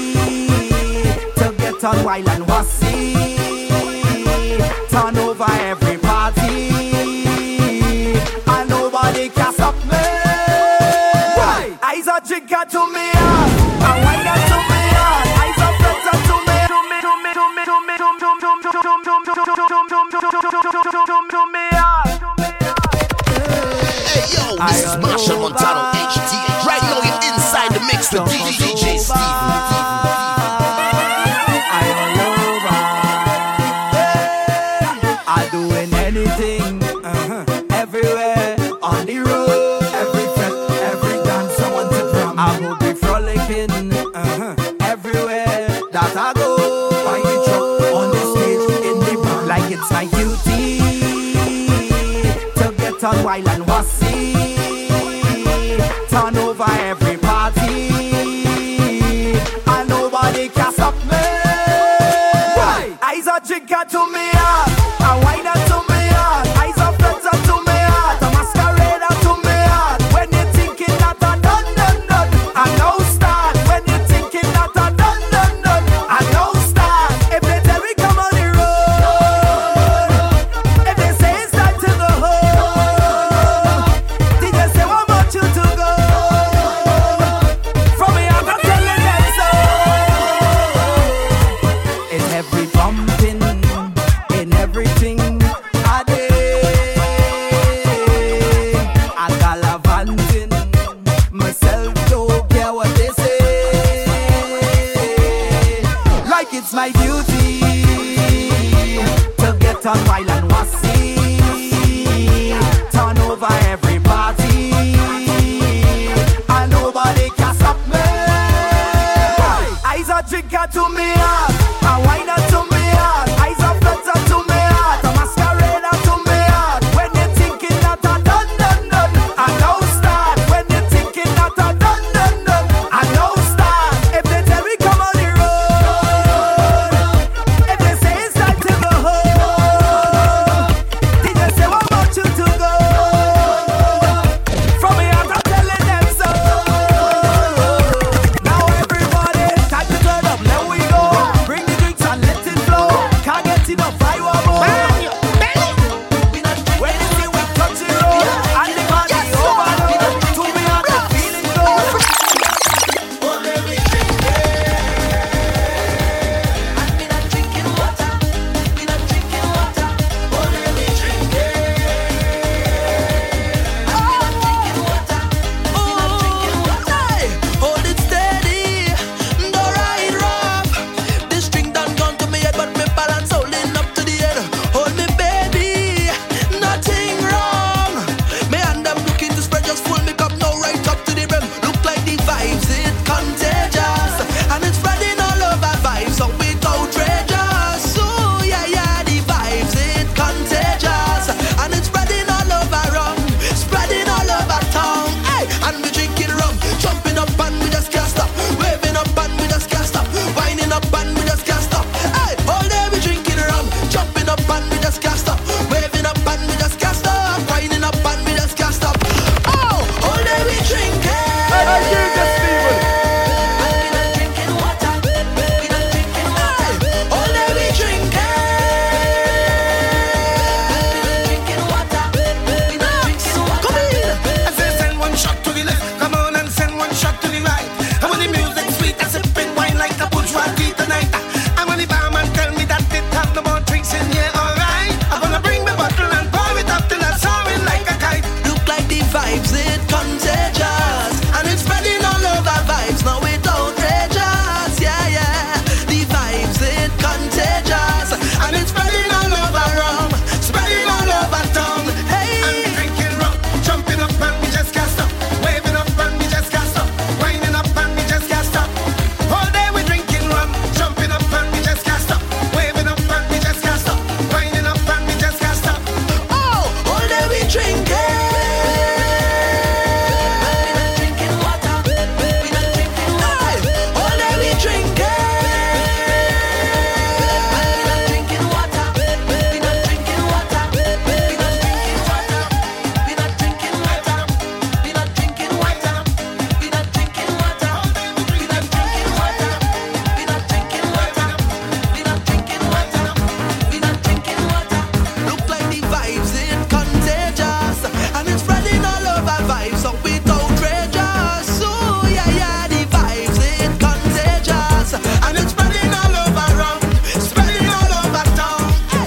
S5: to get on wild and wassy. Turn over every party, and nobody can stop me. Why? Eyes are drinker to me, and wine to me, eyes are better to me,
S3: Hey yo, this is Marshall Montano HT. Right now you're inside the mix with DJ Steve.
S5: Doing anything, everywhere, on the road. Every fete, every dance, I want to drum. I will be frolicking, everywhere that I go. By the truck, on the stage, in the bar. Like it's my duty to get on wild and wassy. Turn over every party, and nobody can stop me. Why? Eyes are drinker to me, and wine to me, eyes are better to me, a masquerade to me. When you're thinking that I done, I know start. When you're thinking that I done, I know start. If they tell me come on the road, if they say it's time to go home, did they say what about you to go? From me I'm not telling them so. It's every bumping, in everything I did, I gallivanting, myself don't care what they say. Like it's my duty to get on wild and wassy. Turn over every party, and nobody can stop me. Eyes are drinker to me, and wine to me, eyes are better to me, a masquerade to me. When you're thinking that I done, I know start. When you're thinking that I done, I know start. If they tell me come on the road, if they say it's time to go home, dancing, yeah, alright. I'm gonna bring my bottle and pour it up till I soaring like a kite.
S10: Look like the vibes, it contagious, and it's spreading all over vibes. Now it outrageous, yeah, yeah. The vibes, it contagious, and it's spreading all over rum, spreading all over town. Hey,
S5: I'm drinking rum, jumping up and we just can't stop, waving up and we just can't stop, winding up and we just can't stop. All day we drinking rum, jumping up and we just can't stop, waving up and we just can't stop, winding up and we just can't stop.
S10: oh, all day we drinking. Look like the vibes, it contagious, and it's spreading all over vibes, so it outrageous. So yeah, yeah, the vibes, it contagious, and it's spreading all over round, spreading all over town.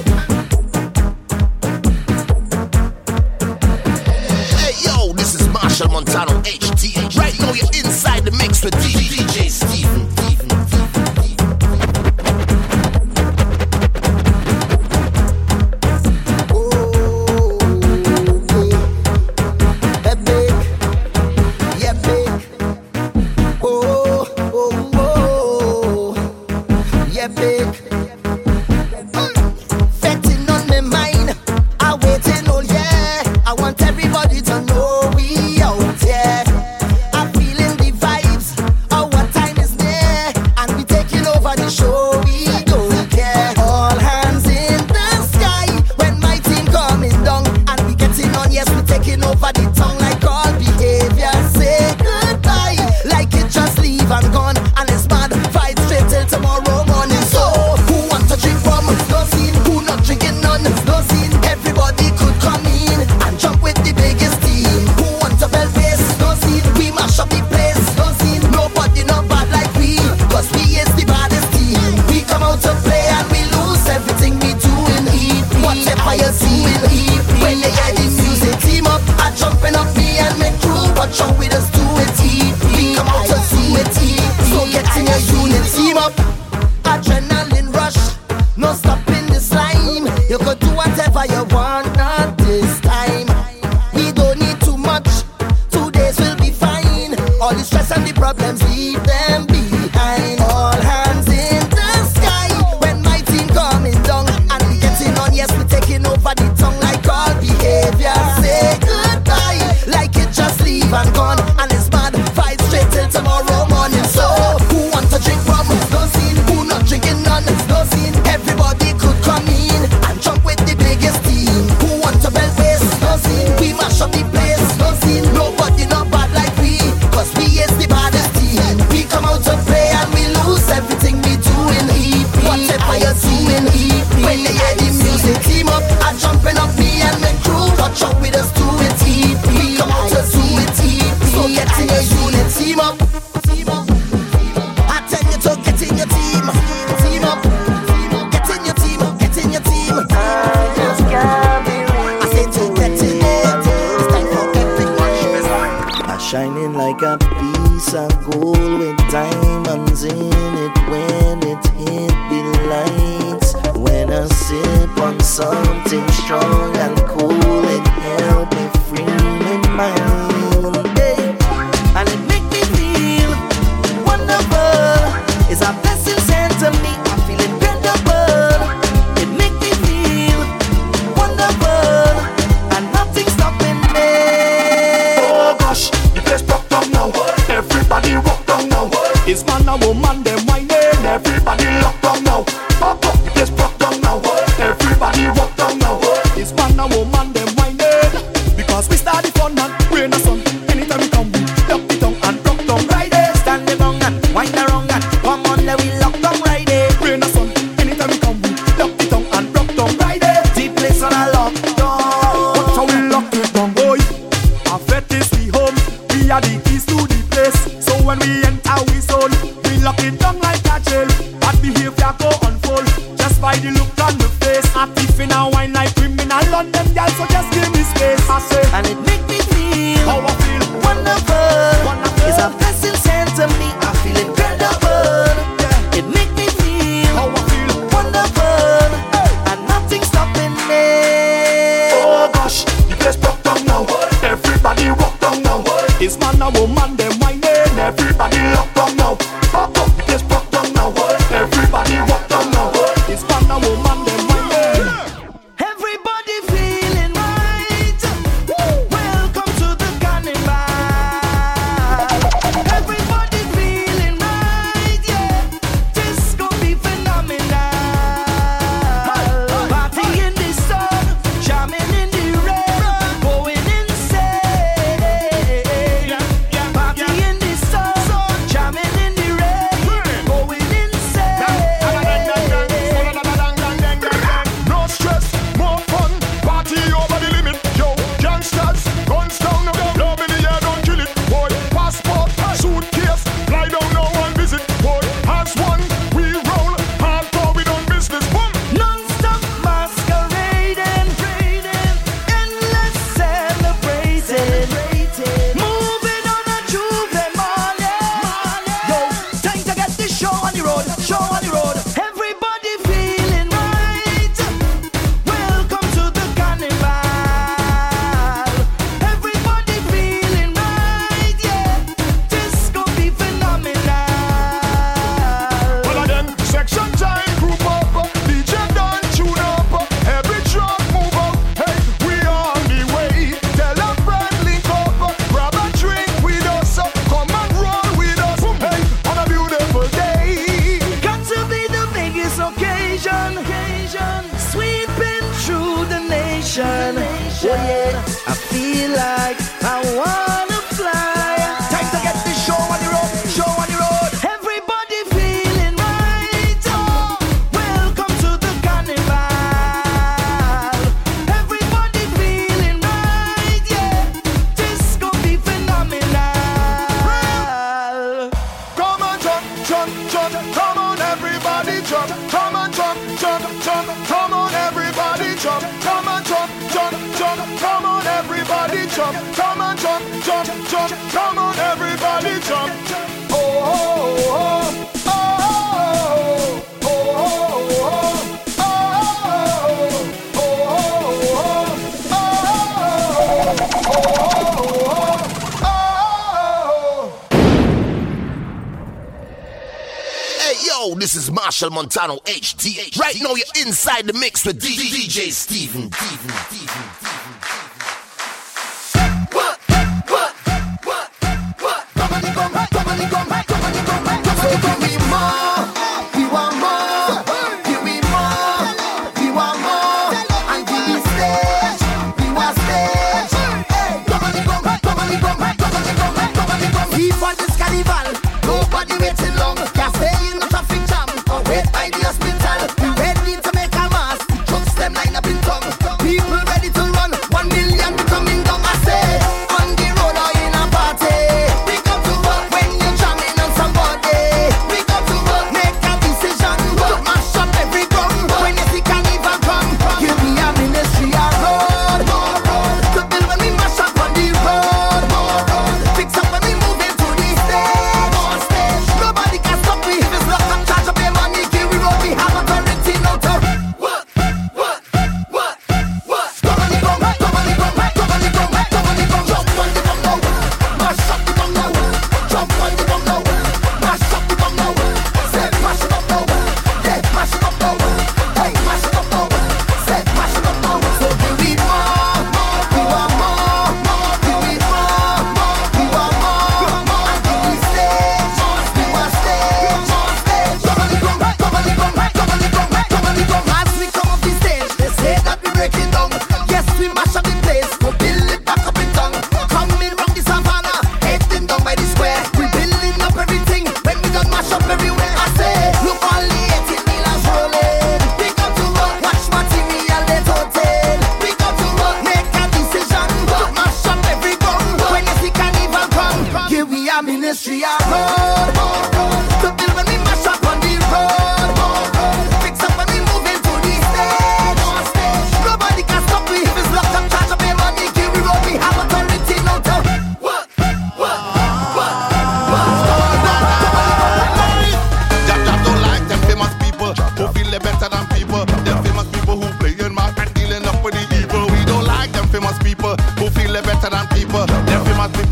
S3: Hey yo, this is Marshall Montano HT. Right now you're inside the mix with DJ Steven.
S4: Fetting on my mind, I waiting all year. I want everybody to know we out here. I'm feeling the vibes. Oh, what time is near? And we taking over the show. We don't care. All hands in the sky when my team coming down. And we getting on, yes, we taking over the town like all behavior. Say goodbye, like it just leave and gone. And it's mad, fight straight till tomorrow morning. So who want to drink rum? No scene. Who not drinking none? No scene. Everybody could come in and jump with the biggest team. Who want to bell bass? No scene. We mash up the place. No scene. Nobody not bad like we, cause we is the baddest team. We come out to play and we lose everything we do in heat. Whatever you see in heat. When they hear the music, team up. I jumping up me and make crew. Watch out with us do it heat. We come out to see it heat. So get in your unit, team up. Adrenaline rush, no stopping the slime. You could do whatever you want, not this time. We don't need too much, 2 days will be fine. All the stress and the problems, leave them behind. All hands in the sky when my team coming down. And we getting on, yes, we taking over the tongue like all behavior. Say goodbye, like it just leave and gone. And it's mad, fight straight till tomorrow morning. So who want to drink rum? No scene. Who not drinking none? No scene. Everybody could come in and jump with the biggest team. Who want to bell bass? No scene. We mash up the place. No scene. Nobody not bad like we, cause we is the baddest team. We come out to play and we lose everything we do in heat. Whatever you do in heat. When they hear the music, team up. I jumping up me and make crew. Watch out with us do it heat. We come out to do it heat. So get in your unit, team up. I tell you to get in your team. Team up. Get in your team. Get in your team. I say to get in it. It's time for epic worship.
S2: I shining like a piece of gold with diamonds in it when it hit the lights. When I sip on something strong and cool, it help me free my mind. Hey, and it make me feel wonderful. It's a blessing sent to me. I'm feeling incredible. It make me feel wonderful, and nothing stopping me.
S5: Oh gosh, the place broke down now. Everybody rock down now. It's man and woman, them whining. Everybody lock down now. Pop up, the place broke down now. Everybody rock down now. It's man and and wine like criminal on them girls, so just give me space. I say,
S2: and it make me feel
S5: how I feel
S2: wonderful. It's a blessing sent to me. I feel incredible. It make me feel
S5: how I feel
S2: wonderful, and nothing stopping me.
S5: Oh gosh, the place broke down now. Everybody walk down now. It's man and woman, them whining. Everybody lock down now. Pop up, the place broke down now. Everybody walk down now. It's man and woman, them whining.
S2: Everybody feeling right. Welcome to the carnival. Everybody feeling right, yeah. This gon' be phenomenal. Party in the sun, jamming in the rain, going insane. Party in the sun, jamming in the rain, going insane.
S5: No stress, more fun. Party over the limit. Yo, gangsters, guns down, no love in the air, don't kill it. Boy, passport, suitcase, fly down now and visit. Boy, as one, we roll, hardcore, we done business. Boom.
S2: Non-stop masquerading, endless celebrating, moving on a juvenile. Yo, time to get this show on the road, Everybody feeling right. Welcome to the carnival. Everybody feeling right, yeah. This gon' be phenomenal.
S5: Well, then, section time, group up, DJ done, tune up, every truck move up. Hey, we on the way. Tell a friend, link up, grab a drink with us, come and roll with us. Hey, on a beautiful day.
S2: Got to be the biggest occasion, sweeping through the nation. Oh yeah, I feel like I wanna fly. Time to get this show on the road, Everybody feeling right. Welcome to the carnival. Everybody feeling right, yeah. This gon' be phenomenal.
S5: Come on, jump, come on, everybody jump. Come on, jump, come on, everybody jump. Come on, jump, come on, everybody jump. Come on, jump, come on, everybody jump. Oh, oh, oh, oh, oh, oh, oh, oh, oh, oh, oh.
S3: Hey, yo, this is Marshall Montano HD. Right now you're inside the mix with DJ Steven.
S4: Nobody waiting long, can't stay in the traffic jam or wait by the hospital. We ready to make a mass, trucks them line up in tongue. People ready to run, 1 million coming down. I say, on the road or in a party, we come to work when you're jamming on somebody. We come to work, make a decision, to mash up every gun. When you see carnival come, give me a ministry a road, to build when we mash up on the road, fix up when we move into the stage. Nobody can stop me if it's locked up, charge up your money, give we road, we have authority now to work. Come on the gong, come on the gong, come on the gong, come on the gong, jump on the gong now, mash up the gong now, jump on the gong now, mash up the gong now, say mash it up now, yeah, mash it up now, hey, mash it up now, say mash it up now. So give we more, we want more, give we more, we want more, and give we stage, we want stage. Come on the gong, come on the gong, come on the gong, come on the gong. As we come off the stage, they say that we break it down. Yes, we mash up the place, we build it back up in tongue. Coming round the savannah, heading down by the square. We building up everything when we done mash up everywhere. I say, look only 18 millions rolling. We come to work, watch material they total. We come to work, make a decision, to mash up every gun. When you see carnival come, give we a ministry a road, to build when we mash up on the road, fix up when we move into the stage.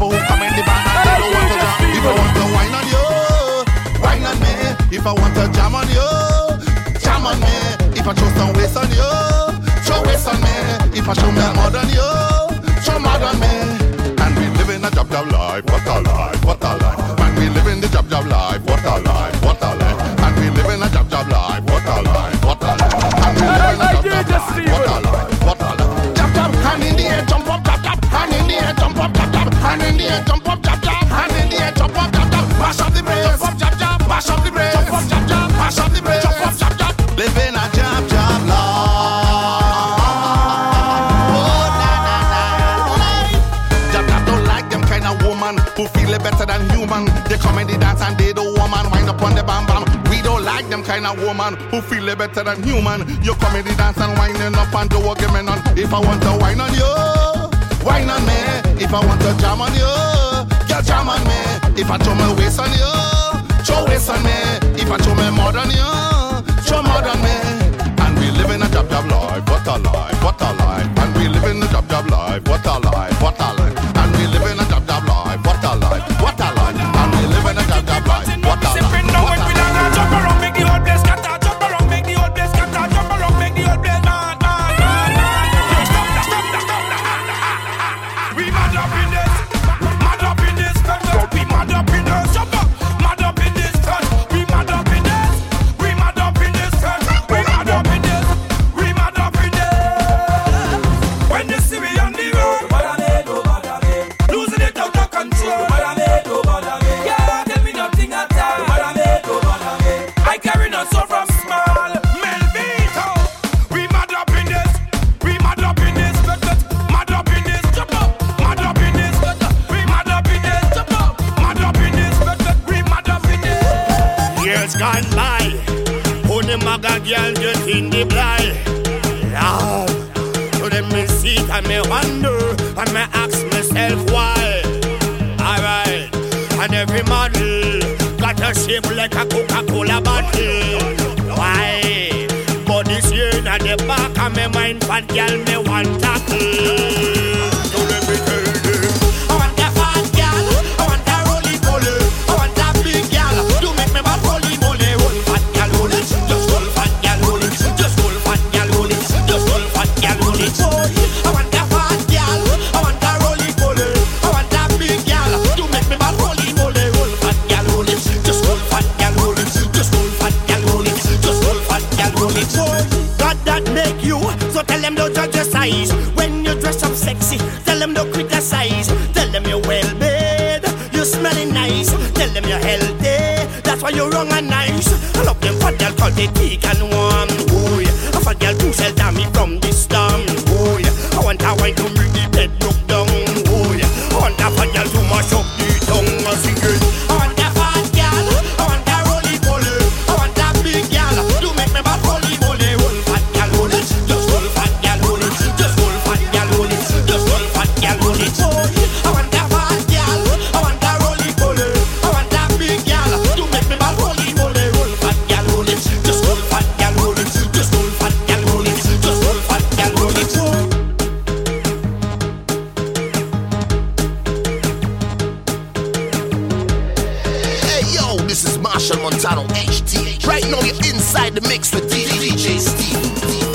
S3: people who come in the band and they don't want to jam. If I want to wine on you, wine on me. If I want to jam on you, jam on me. If I show some waist on you, show waist on me. If I show me more than you, show more than me. And we live in a job life, what a life, what a life. And we live in the job life, what a life, what a life. And we live in a job life, what a life, what a life. And we live in a job life, what a life, what a life. Jab jab, hand in the air, jump up, jab jab. Hand in the air, jump up, jab jab. Hand in the air, jump up, jab jab. Hand in the air, jump up, jab jab. Mash up the brace, jump up, jab jab. Mash up the brace, jump up, jab jab. Mash up the brace, jump up, jab jab. Live in a job life. Oh na na na. Jab jab don't like them kind of woman who feel it better than human. They come in the dance and they don't woman wind up on the bam bam. We don't like them kind of woman who feel it better than human. You come in the dance and winding up and don't give me none. If I want to wine on you, wine on me. If I want to jam on you, girl jam on me. If I show my waist on you, show waist on me. If I show me more than you, show more than me. And we live in a job life, what a life, what a life. And we live in a job life, what a life, what a life. And we live in a job life, what a life, what a life. And we live in a job life, what a life, what a life.
S5: Jump around, make the old place scatter. Jump around, make the old place scatter. Jump around, make the old place mad, mad, mad, mad. Stop. We mad up in this, mad up in this. We mad up in this. Jump up, mad up in this. We mad up in this. We mad up in this. We mad up in this. We mad up in this. When you see me on the road, losing it out of control. Yeah, tell me nothing at all. I carry no soul from small Melvito. We mad up in this. We mad up in this. Mad up in this. Jump up. Mad up in this. We mad up in this. Jump up. Mad up in this. We mad up in this. Years gone by. Only maga girl just in the blind. Love. So them me see it and me wonder and me ask myself why. Alright. And every model got a shape like a Coca-Cola bottle. Why? But this year in the back of my mind, fat girl, me want tackle. So let me tell them, I want a fat girl, I want a roly-poly, I want a big girl. You make me my roly-poly, roll fat girl, roll it. Just roll fat girl, roll it. Just roll fat girl, roll it. Just roll fat girl, roll it. I want a fat girl, I want a roly-poly, I want a big girl. You make me my roly-poly, roll fat girl, roll it. Just roll fat girl, roll it. Just roll fat girl, roll it. Just roll fat girl, roll it. God that make you, so tell them don't judge your size. When you dress up sexy, tell them don't criticize. Tell them you're well made, you smelling nice. Tell them you're healthy, that's why you're wrong and nice. I love them fat girl called they thick and warm. Oh yeah, a fat girl too sell me from this storm. Oh yeah, I want a wine to make the bed look down. Oh yeah, I want a fat girl to mash up the tongue and sing it. I want a fat girl, I want a roly-poly, I want a big girl. You make me my roly-poly, roll fat girl, roll it. Just roll fat girl, roll it. Just roll fat girl, roll it. Just roll fat girl, roll it. I want a fat girl, I want a roly-poly, I want a big girl. You make me my roly-poly, roll fat girl, roll it. Just roll fat girl, roll it. Just roll fat girl, roll it. Just roll fat girl, roll it.
S3: Hey yo, this is Marshall Montano HT. Right now you're inside the mix with DJ Steve.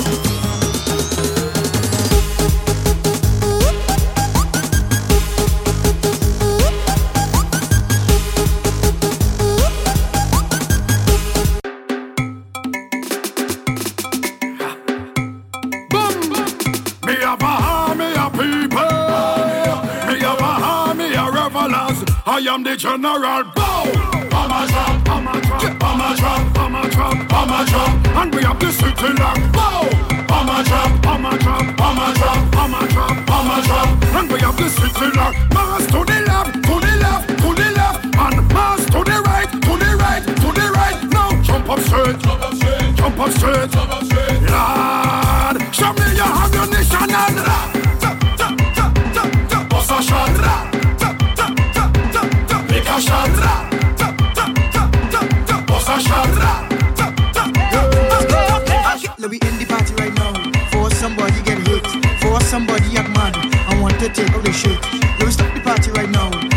S5: Me have a army of people. Me have a army of revelers. I am the general. Bow. I'm a trap. I'm a trap. I'm a trap. I'm a trap. I'm a trap. And we have the city lock. Bow. I'm a trap. I'm a trap. I'm a trap. I'm a trap. I'm a trap. And we have the city lock. Mass to the left. To the left. To the left. And mass to the right. To the right. To the right. Now jump up straight. Jump up straight. Jump up straight. Jump up straight. Lord, show me your ammunition and bust a shot. Make a shot. Bust a shot.
S11: We in the party right now. For somebody get hit, for somebody get mad. I want to take out the shit. Let me stop the party right now.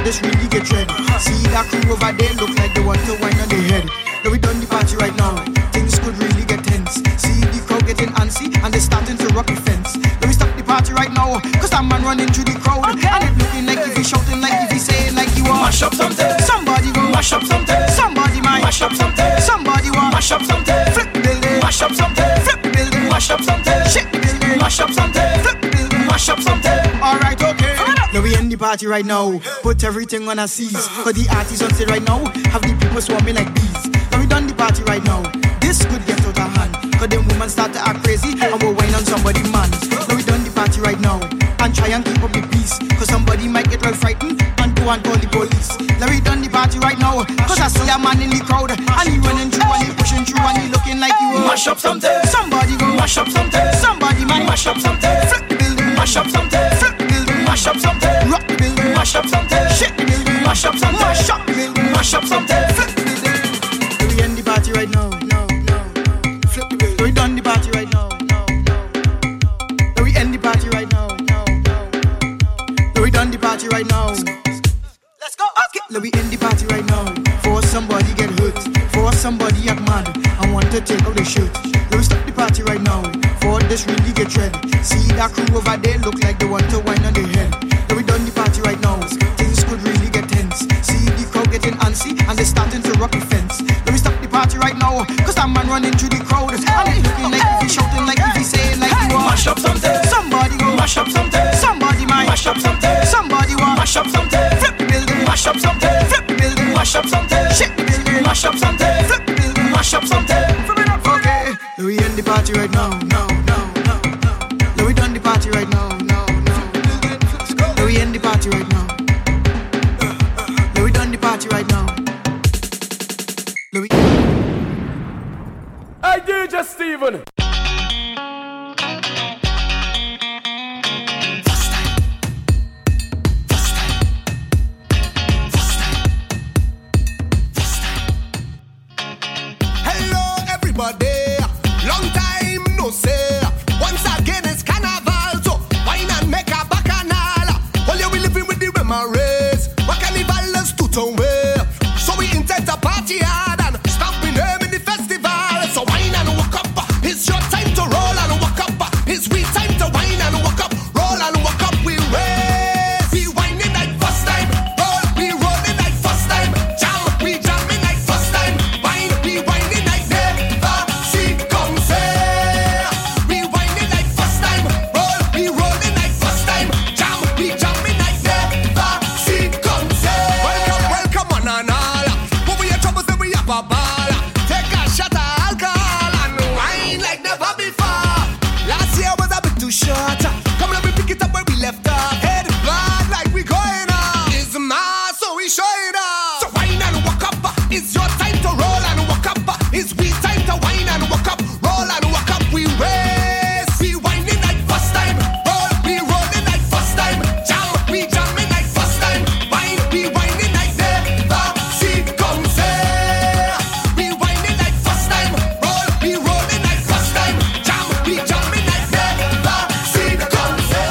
S11: this really get ready. See that crew over there look like they want to wine on their head. Now we done the party right now, things could really get tense. See the crowd getting antsy and they starting to rock the fence. Now we stop the party right now, cause that man running through the crowd. And it looking like if he shouting, like if he saying like you want mash up something. Somebody go mash up something. Somebody might mash up something. Somebody want mash up something. Flip the building, mash up something. Flip the building, mash up something. Shake the building, mash up something. Flip the building, mash up something. Alright, okay. Now we end the party right now, put everything on a seize. For the artists on stage right now, have the people swarming like bees. Now we done the party right now, this could get out of hand. Cause them women start to act crazy and we'll whine on somebody man. Now we done the party right now, and try and keep up the peace. Cause somebody might get well frightened and go and call the police. Now we done the party right now, cause I see a man in the crowd, and he running through and he pushing through and he looking like you mash up something. Somebody go mash up something. Somebody might mash up something. Flip the building, mash up something. Flip the building, mash up something. Rock the building, mash up something. Shake the building, mash up something. Mash up the building, mash up something. Flip the building. Now we end the party right now. Flip the building. We done the party right now. Now we end the party right now. Now we done the party right now. Let's go. Okay. Now we end the party right now. For somebody get hurt, for somebody act mad and want to take off the shirt. Now we stop the party right now. For this really get ready. See that crew over there look like they want to wine on their head. Now we done the party right now, things could really get tense. See the crowd getting antsy and they starting to rock the fence. Now we stop the party right now, cause that man running through the crowd, and it looking like if he shouting, like if he saying like you want mash up something. Somebody go mash up something. Somebody might mash up something. Somebody want mash up something. Flip the building, mash up something. Flip the building, mash up something. Shake the building, mash up something. Flip the building, mash up something. Okay, now we end the party right now. Now we done the party right now. Now we end the party right now. Now we done the party right now. Now we.
S12: Hey DJ Steven.
S5: Hello everybody, long time no say. Once again it's carnival, so wine and make a bacchanal. While you be living with the memories, what carnival is to away. So we intend to party hard and stop in them in the festival. So wine and walk up, it's your time to roll and walk up. It's we time to wine and walk up, roll and walk up. We race, we whining like first time, roll, we rolling like first time, jam, we jamming like first time, wine, we whining like never see come say. We whining like first time, roll, we rolling like first time, jam, we jamming like never see come say. Welcome on and all. When we have troubles, then we have a ball. Take a shot of alcohol and wine like never before. Last year was a bit too short. Come on, we pick it up where we left off. Head blood like we going on. It's mass, so we show it off. So wine and walk up. It's your time to roll and walk up. It's we time to wine and walk up. Roll and walk up. We race. We whining like first time. Roll. We rolling like first time. Jam. We jamming like first time. Wine. We whining like never see come say. We whining like first time. Roll. We rolling like first time. Jam. We jamming like never see come say.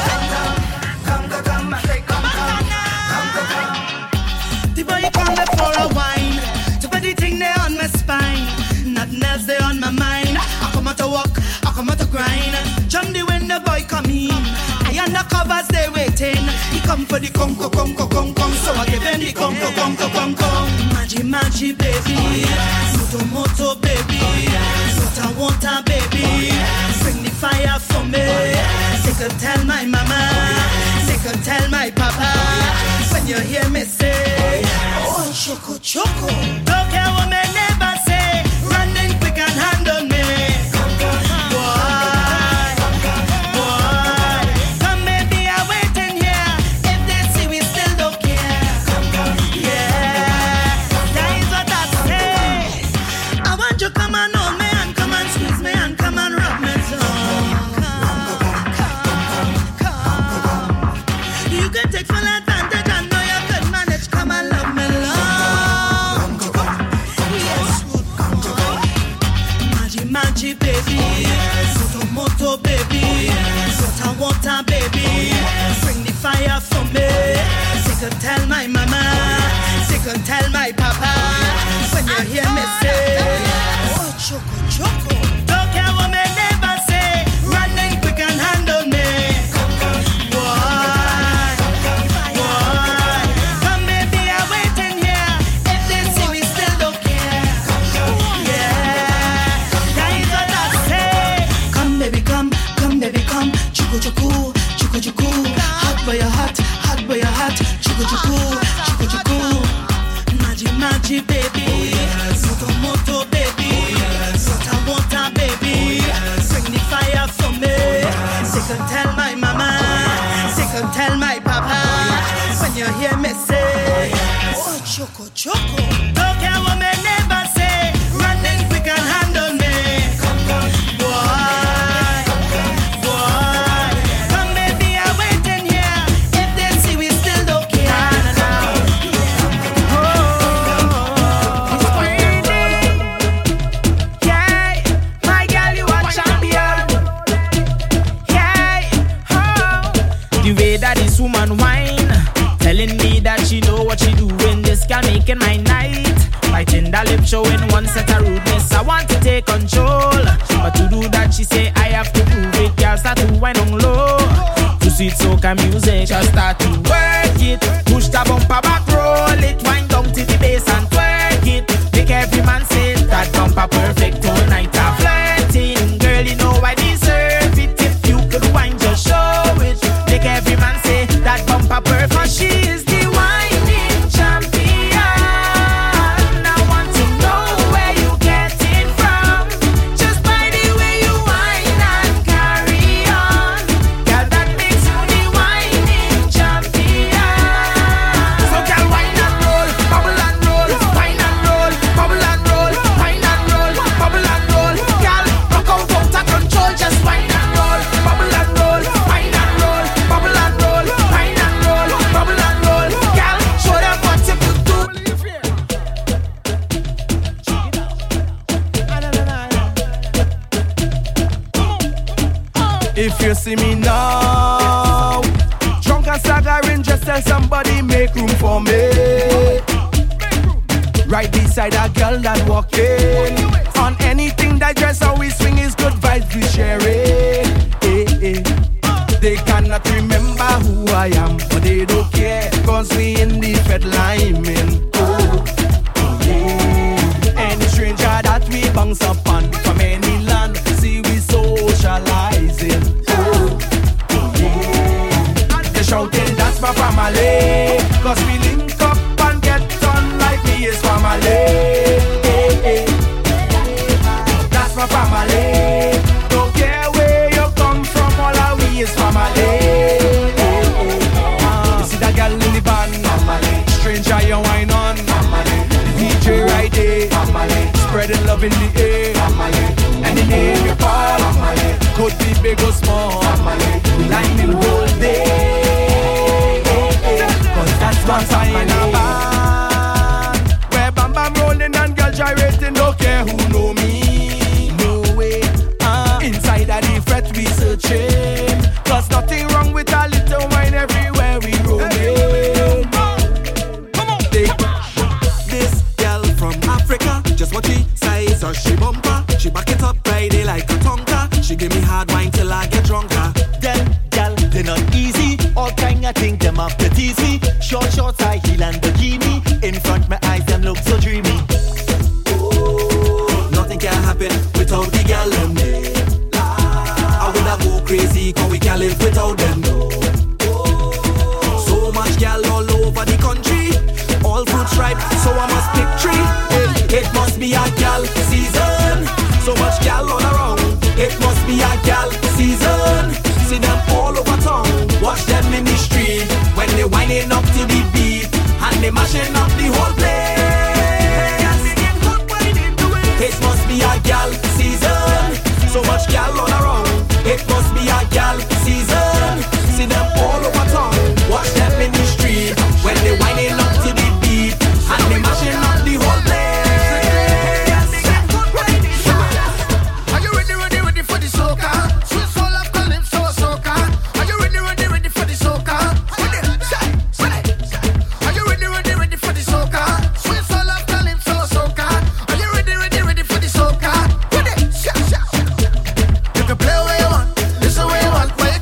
S2: The boy come there for a wine, to put the thing there on my spine. Nothing else there on my mind. I come out to walk, I come out to grind. Jump the when the boy come in, I undercovers they waiting. He come for the conco. So I give him the conco. Magi baby, moto baby, water baby. Bring the fire for me. They could tell my mama, they could tell my papa. When you hear me say, oh choco, don't care what my neighbor say. Running quick and handle me. Boy, come maybe I'm waiting here. If they see we still don't care. Yeah, that is what I say. I want you come and hold me and come and squeeze me and come and rub me down. Come. You can take full advantage and know you could manage. Come and love me long. baby, come. Chuku chuku, chuku chuku. Hot by your hot, hot by your hot. Chuku chuku, chuku chuku. Magic, magic, baby. Oh, yes. Moto, moto, baby. Oh, yes. Water, water, baby. Oh, yes. Bring the fire for me. Oh, yes. Take and tell my mama. Oh, yes. Take and tell my papa. Oh, yes. When you hear me say, oh, yes. Oh, choco, choco. Don't care what my neighbor say. Running quick and handle me. Come, come, boy. Boy. Come, baby, I'm waiting here. If they see we still don't care. The way that this woman whine, telling me that she know what she doing, this can make it my night. Biting the lip, showing one set of rudeness. I want to take control, but to do that she say I have to prove it. Girl start to whine on low, to sweet soca music. Just start to work it, push the bumper back, roll it, wind down to the bass and twerk it. Make every man say that bumper perfect all night. I'm flirting, girl you know I deserve it. If you could whine, just show it. Make every man say that bumper perfect. She is the whining champion. I want to know where you get it from. Just by the way you whine and carry on. Girl, that makes you the whining champion. So girl, whine and roll, bubble and roll, whine and roll, bubble and roll, whine and roll, bubble and roll. Girl, rock out of control, just whine and roll, bubble and roll, whine and roll, bubble and roll, whine and roll, bubble and roll. Girl, show them what you could do.
S5: If you see me now, drunk and staggering, just tell somebody make room for me. Right beside a girl that walking on anything that dress how we swing is good vibes we sharing. They cannot remember who I am, but they don't care, cause we in the fed liming. Any stranger that we bounce upon from any land, see we socializing. They shouting that's my family, cause we link up and get on like we is family. That's my family. Don't care where you come from, all of we is family. You see that girl in the van, stranger you wine on, DJ right there, spreading love in the air. And the name you call, could be big or small, lining whole day. Cause that's one time in a band, where bam bam rolling and girl gyrating, don't care who know me. No way, inside of the fret we searching, cause nothing wrong with a little wine everywhere we roaming.
S10: This girl from Africa, just what she size or she bumper. She back it up Friday like a tonka. She give me hard wine till I get drunker.
S12: Them gal, they not easy. All kind of thing them up to tease me. Short shorts, high heel and bikini. In front my eyes them look so dreamy.
S10: Ooh, nothing can happen without the gal in me. I woulda go crazy cause we can't live without them. So much gal all over the country. All fruits ripe, so I must pick three. It must be a gal season. So much gal all around. It must be a gal season. See them all over town. Watch them in the street when they whining up to the beat and they mashing up the whole place. It must be a gal season. So much gal all around. It must be a gal season. See them all over town. Watch them in the street when they whining up to the beat and they mashing up the whole place.
S5: Are you ready, ready, ready for the soca? Sweet soul of calypso soca. Are you ready, ready, ready for the soca? Are you ready, ready, ready for the soca? Sweet soul of calypso soca. Are you ready, ready, ready for the soca? Ready? You can play where you want, listen where you want, where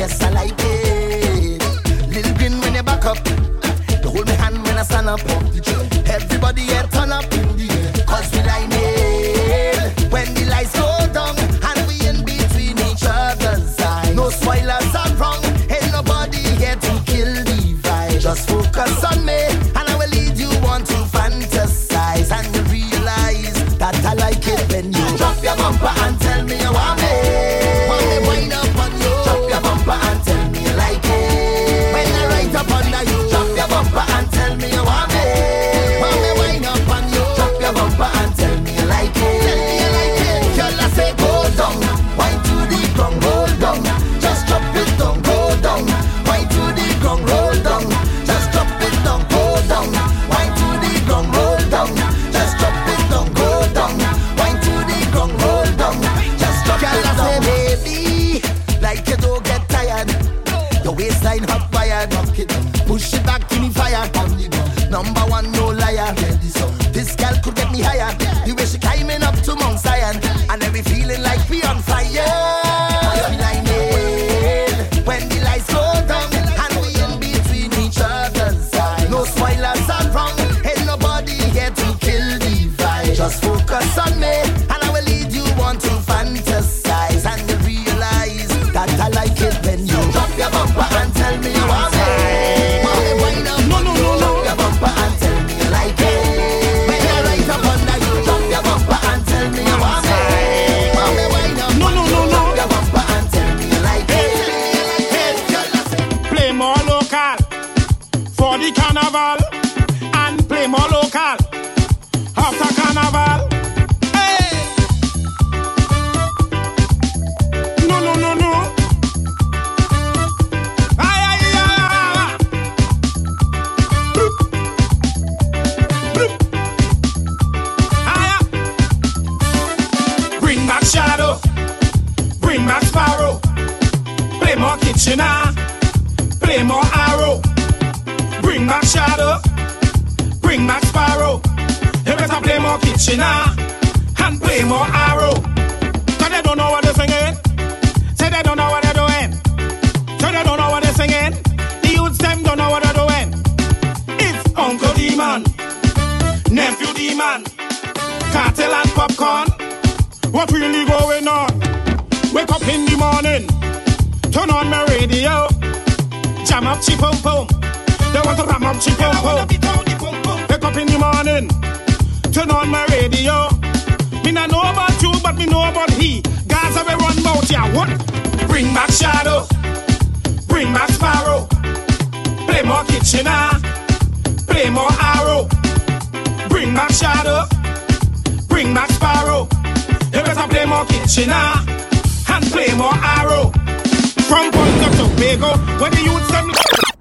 S4: yes I like it. Little grin when you back up. You hold my hand when I stand up. Everybody here turn up in the air, cause we like it. When the lights go down and we in between each other's eyes. No spoilers are wrong, ain't nobody here to kill the vibe. Just focus on me and I will lead you on to fantasize. And you realize that I like it when you drop your bumper and tell me you want me. Want me wind up on you. Drop your bumper and tell me you like it. When I right up under you, drop your bumper and tell me you want me. Want me wind up on you. Drop your bumper and tell me you like it. Tell me you like it. Girl, I say go down, wind to the ground, roll down. Just drop it down, go down. Wind to the ground, roll down. Just drop it down, go down. Wind to the ground, roll down. Just drop it down, go down. Wind to the ground, roll down. Just drop it down. Girl, I say baby, like you don't get tired. Your waistline hot wired. Push it back in the fire. Number one, no liar. This girl could get me higher. The way she climbing up to Mount Zion, and then we feeling like we on fire. When the lights go down and we in between each other's eyes. No spoilers are wrong, ain't nobody here to kill the vibe. Just focus on me and I will lead you on to fantasize. And you realize that I like it when you drop your bumper and tell me you want me. Want me wind up on you. Drop your bumper and tell me you like it. When I right up under you, drop your bumper and tell me you want me. Want me wind up on you. Drop your bumper and tell me you like it.
S13: Play more local for the carnival and play more local after carnival. Hey! No, no, no, no. Ay, ay, ay, ay. Bloop. Bloop. Ay, ay. Bring back Shadow, bring back Sparrow. Play more Kitchener, play more Arrow. Bring back Shadow, bring back Sparrow. You better play more Kitchener and play more Arrow. Cause they don't know what they're singing. Say they don't know what they're doing. So they don't know what they're singing. The youths them don't know what they're doing. It's Uncle Demon, Nephew Demon, Cartel and Popcorn. What really going on? Wake up in the morning, turn on my radio, jam up chi pum pum. They want to ram up chi pum pum. Wake up in the morning, turn on my radio. Me not know about you, but me know about he. Gaza we run bout ya. What? Bring back Shadow, bring back Sparrow. Play more Kitchener, play more Arrow. Bring back Shadow, bring back Sparrow. You better play more Kitchener and play more Arrow. From Point of Tobago, when the youths them